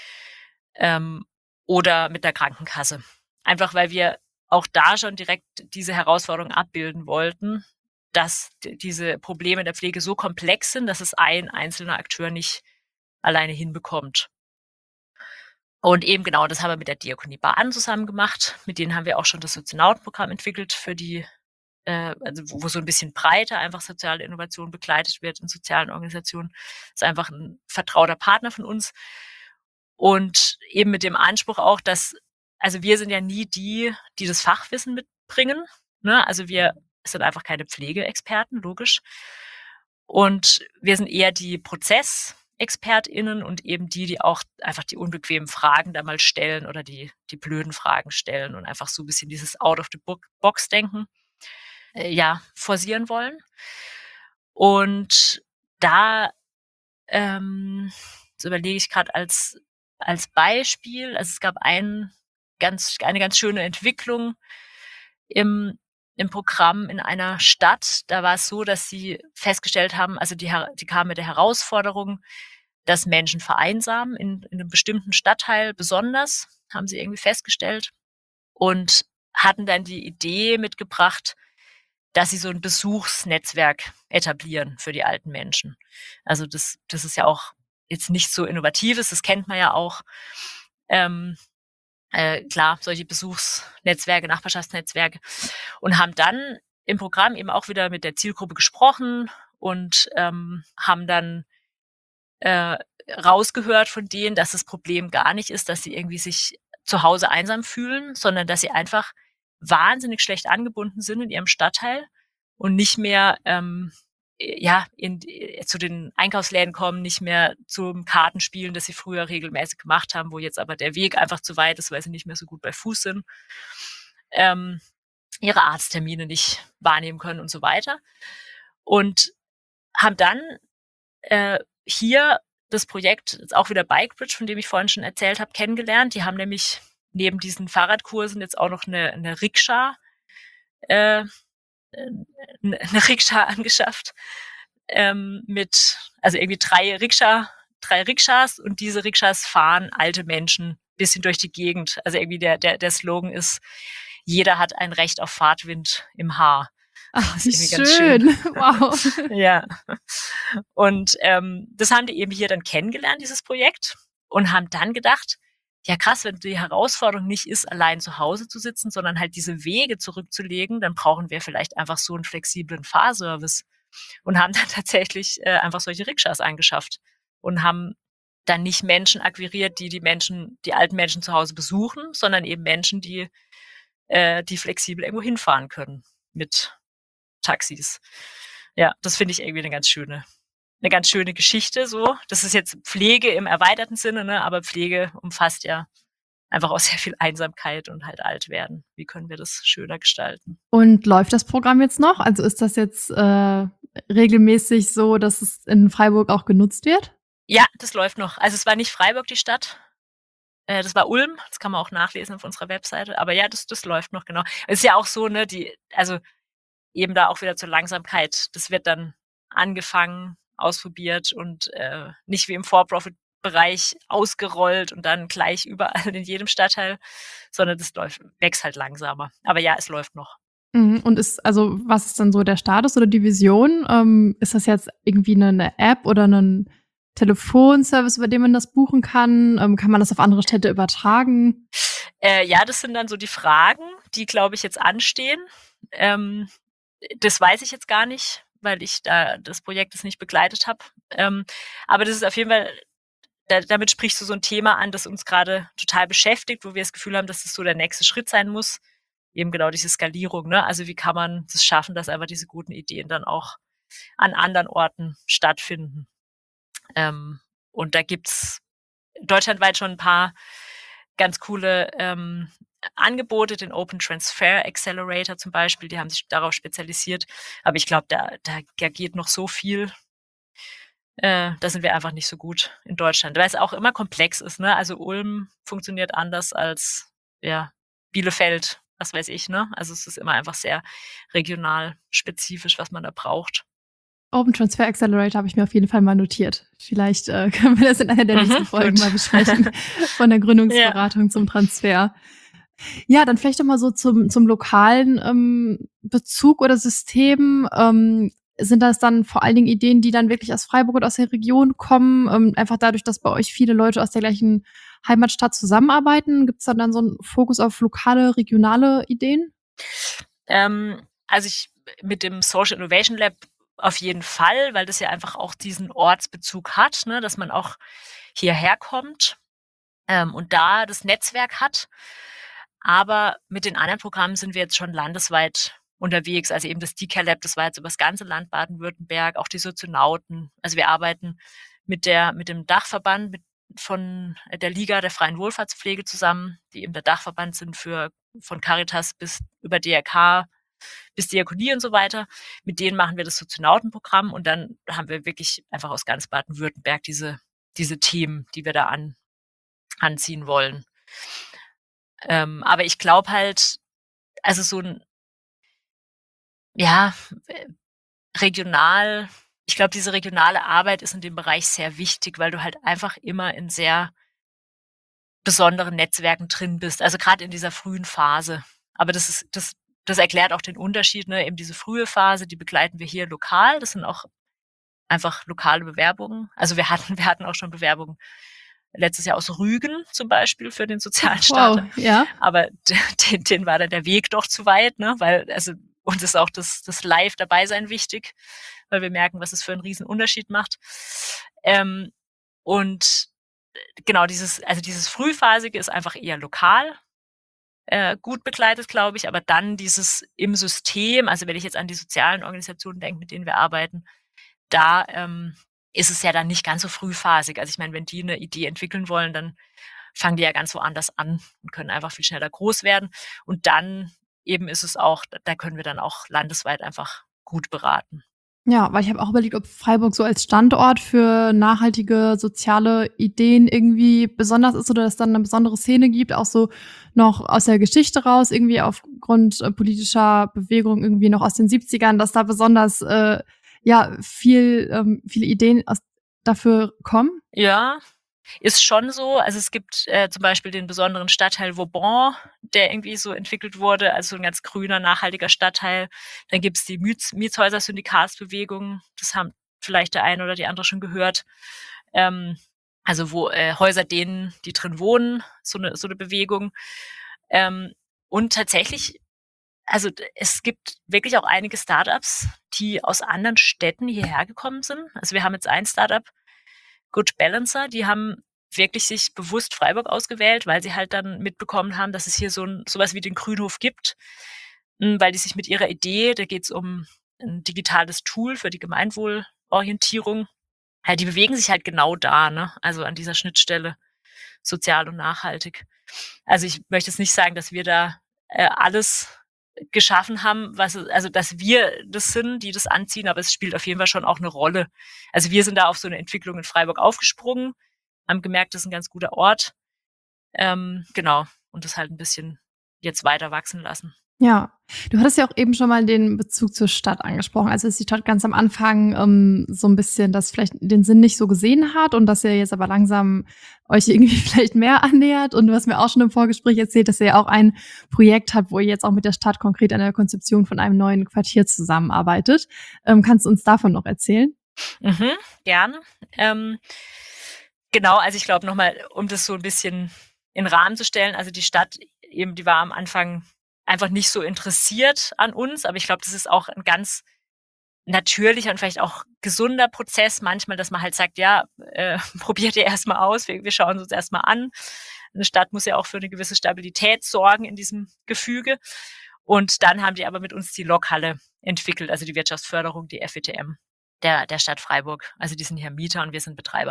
Ähm, oder mit der Krankenkasse. Einfach weil wir auch da schon direkt diese Herausforderung abbilden wollten, dass d- diese Probleme der Pflege so komplex sind, dass es ein einzelner Akteur nicht alleine hinbekommt. Und eben genau, das haben wir mit der Diakonie Baden zusammen gemacht. Mit denen haben wir auch schon das Sozenautenprogramm entwickelt für die, äh, also wo, wo so ein bisschen breiter einfach soziale Innovation begleitet wird in sozialen Organisationen. Das ist einfach ein vertrauter Partner von uns. Und eben mit dem Anspruch auch, dass, also wir sind ja nie die, die das Fachwissen mitbringen. Ne? Also wir sind einfach keine Pflegeexperten, logisch. Und wir sind eher die ProzessexpertInnen und eben die, die auch einfach die unbequemen Fragen da mal stellen oder die, die blöden Fragen stellen und einfach so ein bisschen dieses Out-of-the-Box-Denken äh, ja, forcieren wollen. Und da ähm, das überlege ich gerade als, als Beispiel, also es gab ein ganz, eine ganz schöne Entwicklung im, im Programm in einer Stadt. Da war es so, dass sie festgestellt haben, also die, die kamen mit der Herausforderung, dass Menschen vereinsamen, in, in einem bestimmten Stadtteil besonders, haben sie irgendwie festgestellt. Und hatten dann die Idee mitgebracht, dass sie so ein Besuchsnetzwerk etablieren für die alten Menschen. Also das, das ist ja auch jetzt nicht so Innovatives, das kennt man ja auch. Ähm, äh, klar, solche Besuchsnetzwerke, Nachbarschaftsnetzwerke. Und haben dann im Programm eben auch wieder mit der Zielgruppe gesprochen und ähm, haben dann äh, rausgehört von denen, dass das Problem gar nicht ist, dass sie irgendwie sich zu Hause einsam fühlen, sondern dass sie einfach wahnsinnig schlecht angebunden sind in ihrem Stadtteil und nicht mehr ähm, ja in, zu den Einkaufsläden kommen, nicht mehr zum Kartenspielen, das sie früher regelmäßig gemacht haben, wo jetzt aber der Weg einfach zu weit ist, weil sie nicht mehr so gut bei Fuß sind, ähm, ihre Arzttermine nicht wahrnehmen können und so weiter. Und haben dann äh, hier das Projekt, jetzt auch wieder Bikebridge, von dem ich vorhin schon erzählt habe, kennengelernt. Die haben nämlich neben diesen Fahrradkursen jetzt auch noch eine, eine Rikscha, äh, eine Rikscha angeschafft ähm, mit, also irgendwie drei Rikscha, drei Rikschas und diese Rikschas fahren alte Menschen ein bisschen durch die Gegend. Also irgendwie der, der, der Slogan ist, jeder hat ein Recht auf Fahrtwind im Haar. Ach, wie schön. schön. Wow. Ja. Und ähm, das haben die eben hier dann kennengelernt, dieses Projekt. und haben dann gedacht, ja krass, wenn die Herausforderung nicht ist, allein zu Hause zu sitzen, sondern halt diese Wege zurückzulegen, dann brauchen wir vielleicht einfach so einen flexiblen Fahrservice und haben dann tatsächlich äh, einfach solche Rikschas angeschafft und haben dann nicht Menschen akquiriert, die die Menschen, die alten Menschen zu Hause besuchen, sondern eben Menschen, die, äh, die flexibel irgendwo hinfahren können mit Taxis. Ja, das finde ich irgendwie eine ganz schöne, eine ganz schöne Geschichte so. Das ist jetzt Pflege im erweiterten Sinne, ne? Aber Pflege umfasst ja einfach auch sehr viel Einsamkeit und halt alt werden. Wie können wir das schöner gestalten? Und läuft das Programm jetzt noch? Also ist das jetzt äh, regelmäßig so, dass es in Freiburg auch genutzt wird? Ja, das läuft noch. Also es war nicht Freiburg die Stadt, äh, das war Ulm. Das kann man auch nachlesen auf unserer Webseite. Aber ja, das, das läuft noch, genau. Es ist ja auch so, ne, die, also eben da auch wieder zur Langsamkeit. Das wird dann angefangen, ausprobiert und äh, nicht wie im For-Profit-Bereich ausgerollt und dann gleich überall in jedem Stadtteil, sondern das läuft, wächst halt langsamer. Aber ja, es läuft noch. Mhm. Und ist, also, was ist dann so der Status oder die Vision? Ähm, ist das jetzt irgendwie eine, eine App oder ein Telefonservice, über den man das buchen kann? Ähm, kann man das auf andere Städte übertragen? Äh, ja, das sind dann so die Fragen, die, glaube ich, jetzt anstehen. Ähm, das weiß ich jetzt gar nicht, weil ich da das Projekt jetzt nicht begleitet habe. Ähm, aber das ist auf jeden Fall, da, damit sprichst du so ein Thema an, das uns gerade total beschäftigt, wo wir das Gefühl haben, dass das so der nächste Schritt sein muss. Eben genau diese Skalierung, ne? Also wie kann man es das schaffen, dass einfach diese guten Ideen dann auch an anderen Orten stattfinden. Ähm, und da gibt's deutschlandweit schon ein paar ganz coole ähm, Angebote, den Open Transfer Accelerator zum Beispiel, die haben sich darauf spezialisiert. Aber ich glaube, da, da, da geht noch so viel. Äh, da sind wir einfach nicht so gut in Deutschland, weil es auch immer komplex ist. Ne? Also Ulm funktioniert anders als ja, Bielefeld, was weiß ich. Ne? Also es ist immer einfach sehr regional spezifisch, was man da braucht. Open Transfer Accelerator habe ich mir auf jeden Fall mal notiert. Vielleicht äh, können wir das in einer der nächsten mhm, Folgen gut. mal besprechen, von der Gründungsberatung ja. zum Transfer. Ja, dann vielleicht doch mal so zum, zum lokalen ähm, Bezug oder System. Ähm, sind das dann vor allen Dingen Ideen, die dann wirklich aus Freiburg und aus der Region kommen? Ähm, einfach dadurch, dass bei euch viele Leute aus der gleichen Heimatstadt zusammenarbeiten? Gibt es dann, dann so einen Fokus auf lokale, regionale Ideen? Ähm, also ich mit dem Social Innovation Lab auf jeden Fall, weil das ja einfach auch diesen Ortsbezug hat, ne, dass man auch hierher kommt ähm, und da das Netzwerk hat. Aber mit den anderen Programmen sind wir jetzt schon landesweit unterwegs. Also eben das D K Lab, das war jetzt über das ganze Land Baden-Württemberg, auch die Sozonauten. Also wir arbeiten mit der mit dem Dachverband mit, von der Liga der freien Wohlfahrtspflege zusammen, die eben der Dachverband sind für von Caritas bis über D R K bis Diakonie und so weiter. Mit denen machen wir das Sozionautenprogramm und dann haben wir wirklich einfach aus ganz Baden-Württemberg diese, diese Themen, die wir da an, anziehen wollen. Ähm, aber ich glaube halt, also so ein, ja, regional, ich glaube, diese regionale Arbeit ist in dem Bereich sehr wichtig, weil du halt einfach immer in sehr besonderen Netzwerken drin bist, also gerade in dieser frühen Phase. Aber das ist, das Das erklärt auch den Unterschied, ne? Eben diese frühe Phase, die begleiten wir hier lokal. Das sind auch einfach lokale Bewerbungen. Also wir hatten, wir hatten auch schon Bewerbungen letztes Jahr aus Rügen zum Beispiel für den Sozialstaat. Wow, ja. Aber den, den war dann der Weg doch zu weit, ne? Weil also uns ist auch das, das Live dabei sein wichtig, weil wir merken, was es für einen riesen Unterschied macht. Ähm, und genau dieses, also dieses Frühphasige ist einfach eher lokal. Äh, gut begleitet, glaube ich, aber dann dieses im System, also wenn ich jetzt an die sozialen Organisationen denke, mit denen wir arbeiten, da ähm, ist es ja dann nicht ganz so frühphasig. Also ich meine, wenn die eine Idee entwickeln wollen, dann fangen die ja ganz woanders an und können einfach viel schneller groß werden. Und dann eben ist es auch, da können wir dann auch landesweit einfach gut beraten. Ja, weil ich habe auch überlegt, ob Freiburg so als Standort für nachhaltige soziale Ideen irgendwie besonders ist oder dass es dann eine besondere Szene gibt, auch so noch aus der Geschichte raus, irgendwie aufgrund äh, politischer Bewegung irgendwie noch aus den siebzigern, dass da besonders äh, ja viel ähm, viele Ideen aus, dafür kommen. Ja, ist schon so. Also es gibt äh, zum Beispiel den besonderen Stadtteil Vauban, der irgendwie so entwickelt wurde, also ein ganz grüner, nachhaltiger Stadtteil. Dann gibt es die Miets- Mietshäuser-Syndikatsbewegung. Das haben vielleicht der eine oder die andere schon gehört. Ähm, Also wo äh, Häuser denen, die drin wohnen, so eine so eine Bewegung. Ähm, und tatsächlich, also es gibt wirklich auch einige Startups, die aus anderen Städten hierher gekommen sind. Also wir haben jetzt ein Startup, Good Balancer, die haben wirklich sich bewusst Freiburg ausgewählt, weil sie halt dann mitbekommen haben, dass es hier so ein sowas wie den Grünhof gibt, weil die sich mit ihrer Idee, da geht es um ein digitales Tool für die Gemeinwohlorientierung, ja, die bewegen sich halt genau da, ne? Also an dieser Schnittstelle sozial und nachhaltig. Also ich möchte jetzt nicht sagen, dass wir da äh, alles geschaffen haben, was also dass wir das sind, die das anziehen, aber es spielt auf jeden Fall schon auch eine Rolle. Also wir sind da auf so eine Entwicklung in Freiburg aufgesprungen, haben gemerkt, das ist ein ganz guter Ort. Ähm, genau, und das halt ein bisschen jetzt weiter wachsen lassen. Ja, du hattest ja auch eben schon mal den Bezug zur Stadt angesprochen. Also, dass die Stadt ganz am Anfang ähm, so ein bisschen das vielleicht den Sinn nicht so gesehen hat und dass ihr jetzt aber langsam euch irgendwie vielleicht mehr annähert. Und du hast mir auch schon im Vorgespräch erzählt, dass ihr ja auch ein Projekt habt, wo ihr jetzt auch mit der Stadt konkret an der Konzeption von einem neuen Quartier zusammenarbeitet. Ähm, kannst du uns davon noch erzählen? Mhm, gerne. Ähm, genau, also ich glaube nochmal, um das so ein bisschen in den Rahmen zu stellen, also die Stadt eben, die war am Anfang einfach nicht so interessiert an uns, aber ich glaube, das ist auch ein ganz natürlicher und vielleicht auch gesunder Prozess manchmal, dass man halt sagt, ja, äh, probiert ihr erstmal aus, wir, wir schauen uns erstmal an. Eine Stadt muss ja auch für eine gewisse Stabilität sorgen in diesem Gefüge. Und dann haben die aber mit uns die Lokhalle entwickelt, also die Wirtschaftsförderung, die F E T M der, der Stadt Freiburg. Also die sind hier Mieter und wir sind Betreiber.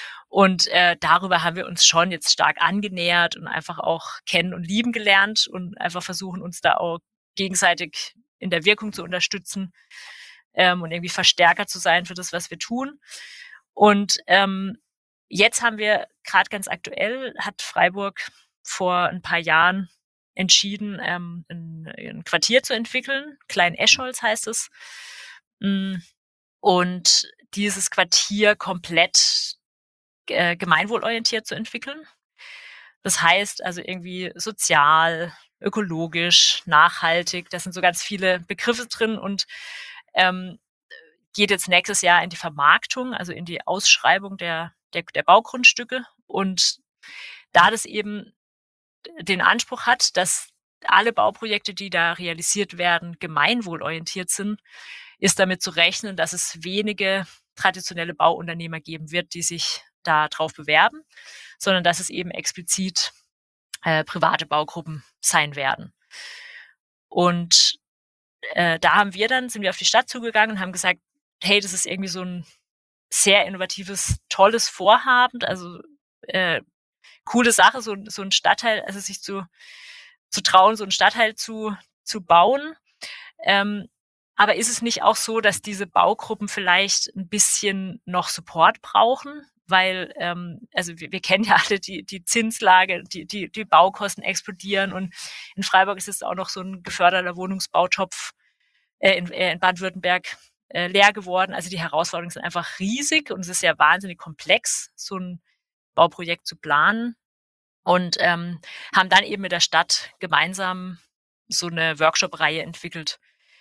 Und äh, darüber haben wir uns schon jetzt stark angenähert und einfach auch kennen und lieben gelernt und einfach versuchen, uns da auch gegenseitig in der Wirkung zu unterstützen ähm, und irgendwie Verstärker zu sein für das, was wir tun. Und ähm, jetzt haben wir gerade ganz aktuell, hat Freiburg vor ein paar Jahren entschieden, ähm, ein, ein Quartier zu entwickeln. Klein Eschholz heißt es. Und dieses Quartier komplett äh, gemeinwohlorientiert zu entwickeln. Das heißt also irgendwie sozial, ökologisch, nachhaltig. Da sind so ganz viele Begriffe drin und ähm, geht jetzt nächstes Jahr in die Vermarktung, also in die Ausschreibung der, der, der Baugrundstücke. Und da das eben den Anspruch hat, dass alle Bauprojekte, die da realisiert werden, gemeinwohlorientiert sind, ist damit zu rechnen, dass es wenige traditionelle Bauunternehmer geben wird, die sich da drauf bewerben, sondern dass es eben explizit äh, private Baugruppen sein werden. Und äh, da haben wir dann, sind wir auf die Stadt zugegangen und haben gesagt, hey, das ist irgendwie so ein sehr innovatives, tolles Vorhaben, also äh, coole Sache, so, so ein Stadtteil, also sich zu, zu trauen, so einen Stadtteil zu, zu bauen. Ähm, aber ist es nicht auch so, dass diese Baugruppen vielleicht ein bisschen noch Support brauchen? Weil, ähm, also wir, wir kennen ja alle die, die Zinslage, die, die, die Baukosten explodieren und in Freiburg ist es auch noch so ein geförderter Wohnungsbautopf äh, in, äh, in Baden-Württemberg äh, leer geworden. Also die Herausforderungen sind einfach riesig und es ist ja wahnsinnig komplex, so ein Bauprojekt zu planen. Und ähm, haben dann eben mit der Stadt gemeinsam so eine Workshop-Reihe entwickelt,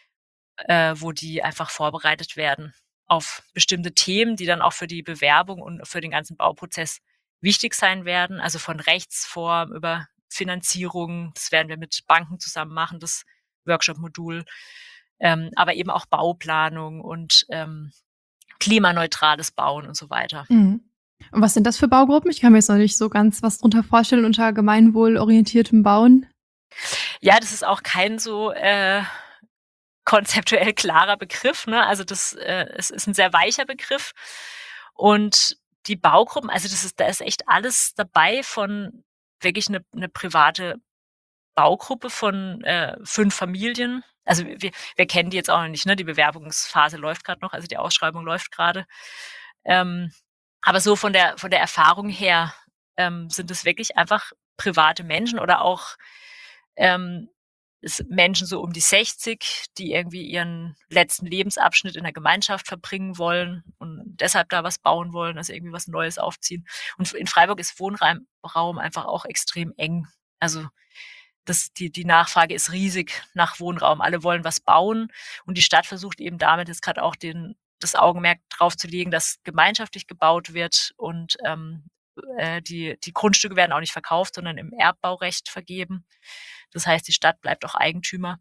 äh, wo die einfach vorbereitet werden auf bestimmte Themen, die dann auch für die Bewerbung und für den ganzen Bauprozess wichtig sein werden. Also von Rechtsform über Finanzierung, das werden wir mit Banken zusammen machen, das Workshop-Modul, ähm, aber eben auch Bauplanung und ähm, klimaneutrales Bauen und so weiter. Mhm. Und was sind das für Baugruppen? Ich kann mir jetzt noch nicht so ganz was drunter vorstellen unter gemeinwohlorientiertem Bauen. Ja, das ist auch kein so äh, konzeptuell klarer Begriff, ne? Also das äh, es ist ein sehr weicher Begriff. Und die Baugruppen, also das ist, da ist echt alles dabei von wirklich eine, eine private Baugruppe von äh, fünf Familien. Also wir, wir kennen die jetzt auch noch nicht, ne? Die Bewerbungsphase läuft gerade noch, also die Ausschreibung läuft gerade. Ähm, aber so von der von der Erfahrung her ähm, sind es wirklich einfach private Menschen oder auch ähm, Menschen so um die sechzig, die irgendwie ihren letzten Lebensabschnitt in der Gemeinschaft verbringen wollen und deshalb da was bauen wollen, also irgendwie was Neues aufziehen. Und in Freiburg ist Wohnraum Raum einfach auch extrem eng. Also das, die, die Nachfrage ist riesig nach Wohnraum. Alle wollen was bauen und die Stadt versucht eben damit jetzt gerade auch den, das Augenmerk drauf zu legen, dass gemeinschaftlich gebaut wird und ähm, äh, die, die Grundstücke werden auch nicht verkauft, sondern im Erbbaurecht vergeben. Das heißt, die Stadt bleibt auch Eigentümer.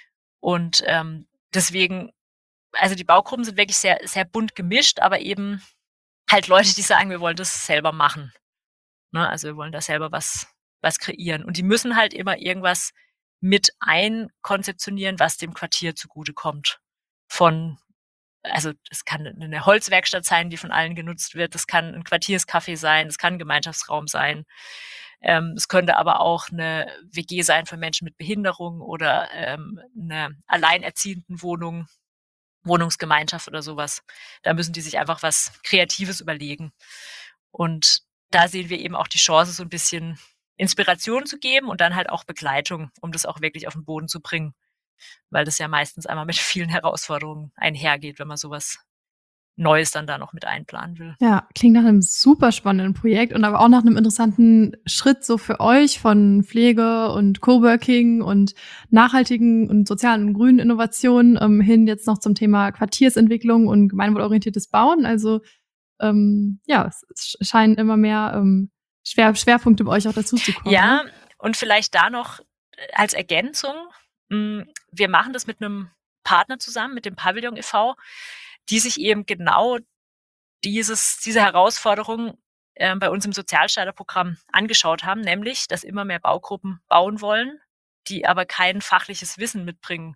Und ähm, deswegen, also die Baugruppen sind wirklich sehr, sehr bunt gemischt, aber eben halt Leute, die sagen, wir wollen das selber machen. Ne? Also wir wollen da selber was, was kreieren. Und die müssen halt immer irgendwas mit einkonzeptionieren, was dem Quartier zugutekommt. Von, also es kann eine Holzwerkstatt sein, die von allen genutzt wird. Das kann ein Quartierscafé sein. Das kann ein Gemeinschaftsraum sein. Ähm, es könnte aber auch eine W G sein für Menschen mit Behinderung oder ähm, eine Alleinerziehendenwohnung, Wohnungsgemeinschaft oder sowas. Da müssen die sich einfach was Kreatives überlegen. Und da sehen wir eben auch die Chance, so ein bisschen Inspiration zu geben und dann halt auch Begleitung, um das auch wirklich auf den Boden zu bringen. Weil das ja meistens einmal mit vielen Herausforderungen einhergeht, wenn man sowas Neues dann da noch mit einplanen will. Ja, klingt nach einem super spannenden Projekt und aber auch nach einem interessanten Schritt so für euch von Pflege und Coworking und nachhaltigen und sozialen und grünen Innovationen ähm, hin jetzt noch zum Thema Quartiersentwicklung und gemeinwohlorientiertes Bauen. Also ähm, ja, es scheinen immer mehr ähm, Schwer, Schwerpunkte bei euch auch dazu zu kommen. Ja, und vielleicht da noch als Ergänzung, mh, wir machen das mit einem Partner zusammen, mit dem Pavillon e V, die sich eben genau dieses, diese Herausforderung äh, bei uns im Sozialstarterprogramm angeschaut haben, nämlich, dass immer mehr Baugruppen bauen wollen, die aber kein fachliches Wissen mitbringen.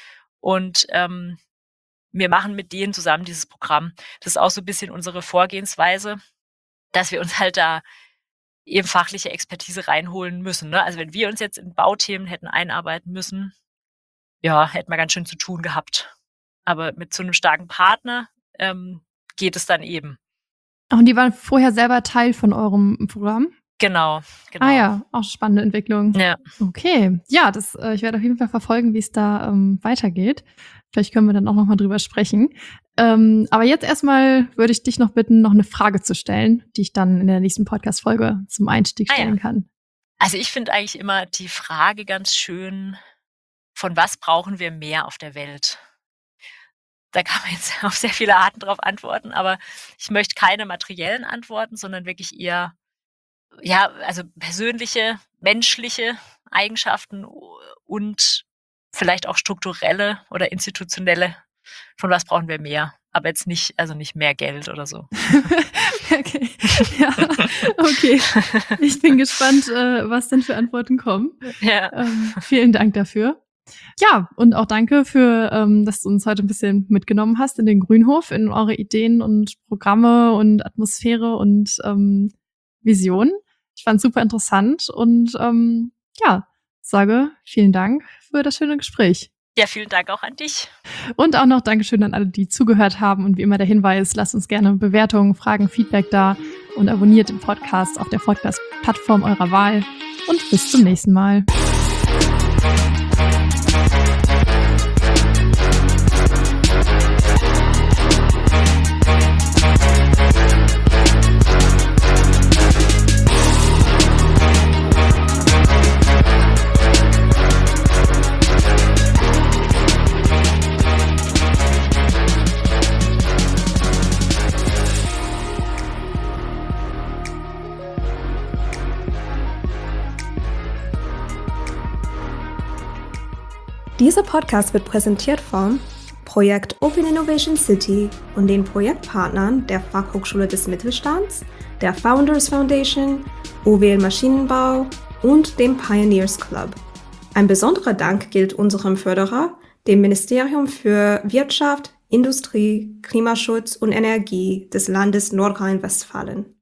Und ähm, wir machen mit denen zusammen dieses Programm. Das ist auch so ein bisschen unsere Vorgehensweise, dass wir uns halt da eben fachliche Expertise reinholen müssen. Ne? Also wenn wir uns jetzt in Bauthemen hätten einarbeiten müssen, ja, hätten wir ganz schön zu tun gehabt. Aber mit so einem starken Partner ähm, geht es dann eben. Und die waren vorher selber Teil von eurem Programm? Genau, genau. Ah ja, auch spannende Entwicklung. Ja. Okay, ja, das, äh, ich werde auf jeden Fall verfolgen, wie es da ähm, weitergeht. Vielleicht können wir dann auch noch mal drüber sprechen. Ähm, aber jetzt erstmal würde ich dich noch bitten, noch eine Frage zu stellen, die ich dann in der nächsten Podcast-Folge zum Einstieg stellen ah, ja. kann. Also ich finde eigentlich immer die Frage ganz schön, von was brauchen wir mehr auf der Welt? Da kann man jetzt auf sehr viele Arten drauf antworten, aber ich möchte keine materiellen Antworten, sondern wirklich eher, ja, also persönliche, menschliche Eigenschaften und vielleicht auch strukturelle oder institutionelle. Von was brauchen wir mehr? Aber jetzt nicht, also nicht mehr Geld oder so. Okay, ja, okay. Ich bin gespannt, äh, was denn für Antworten kommen. Ja. Ähm, vielen Dank dafür. Ja, und auch danke für, ähm, dass du uns heute ein bisschen mitgenommen hast in den Grünhof, in eure Ideen und Programme und Atmosphäre und ähm, Visionen. Ich fand es super interessant und ähm, ja, sage vielen Dank für das schöne Gespräch. Ja, vielen Dank auch an dich. Und auch noch Dankeschön an alle, die zugehört haben. Und wie immer der Hinweis, lasst uns gerne Bewertungen, Fragen, Feedback da und abonniert den Podcast auf der Podcast-Plattform eurer Wahl. Und bis zum nächsten Mal. Dieser Podcast wird präsentiert vom Projekt Open Innovation City und den Projektpartnern der Fachhochschule des Mittelstands, der Founders Foundation, O W L Maschinenbau und dem Pioneers Club. Ein besonderer Dank gilt unserem Förderer, dem Ministerium für Wirtschaft, Industrie, Klimaschutz und Energie des Landes Nordrhein-Westfalen.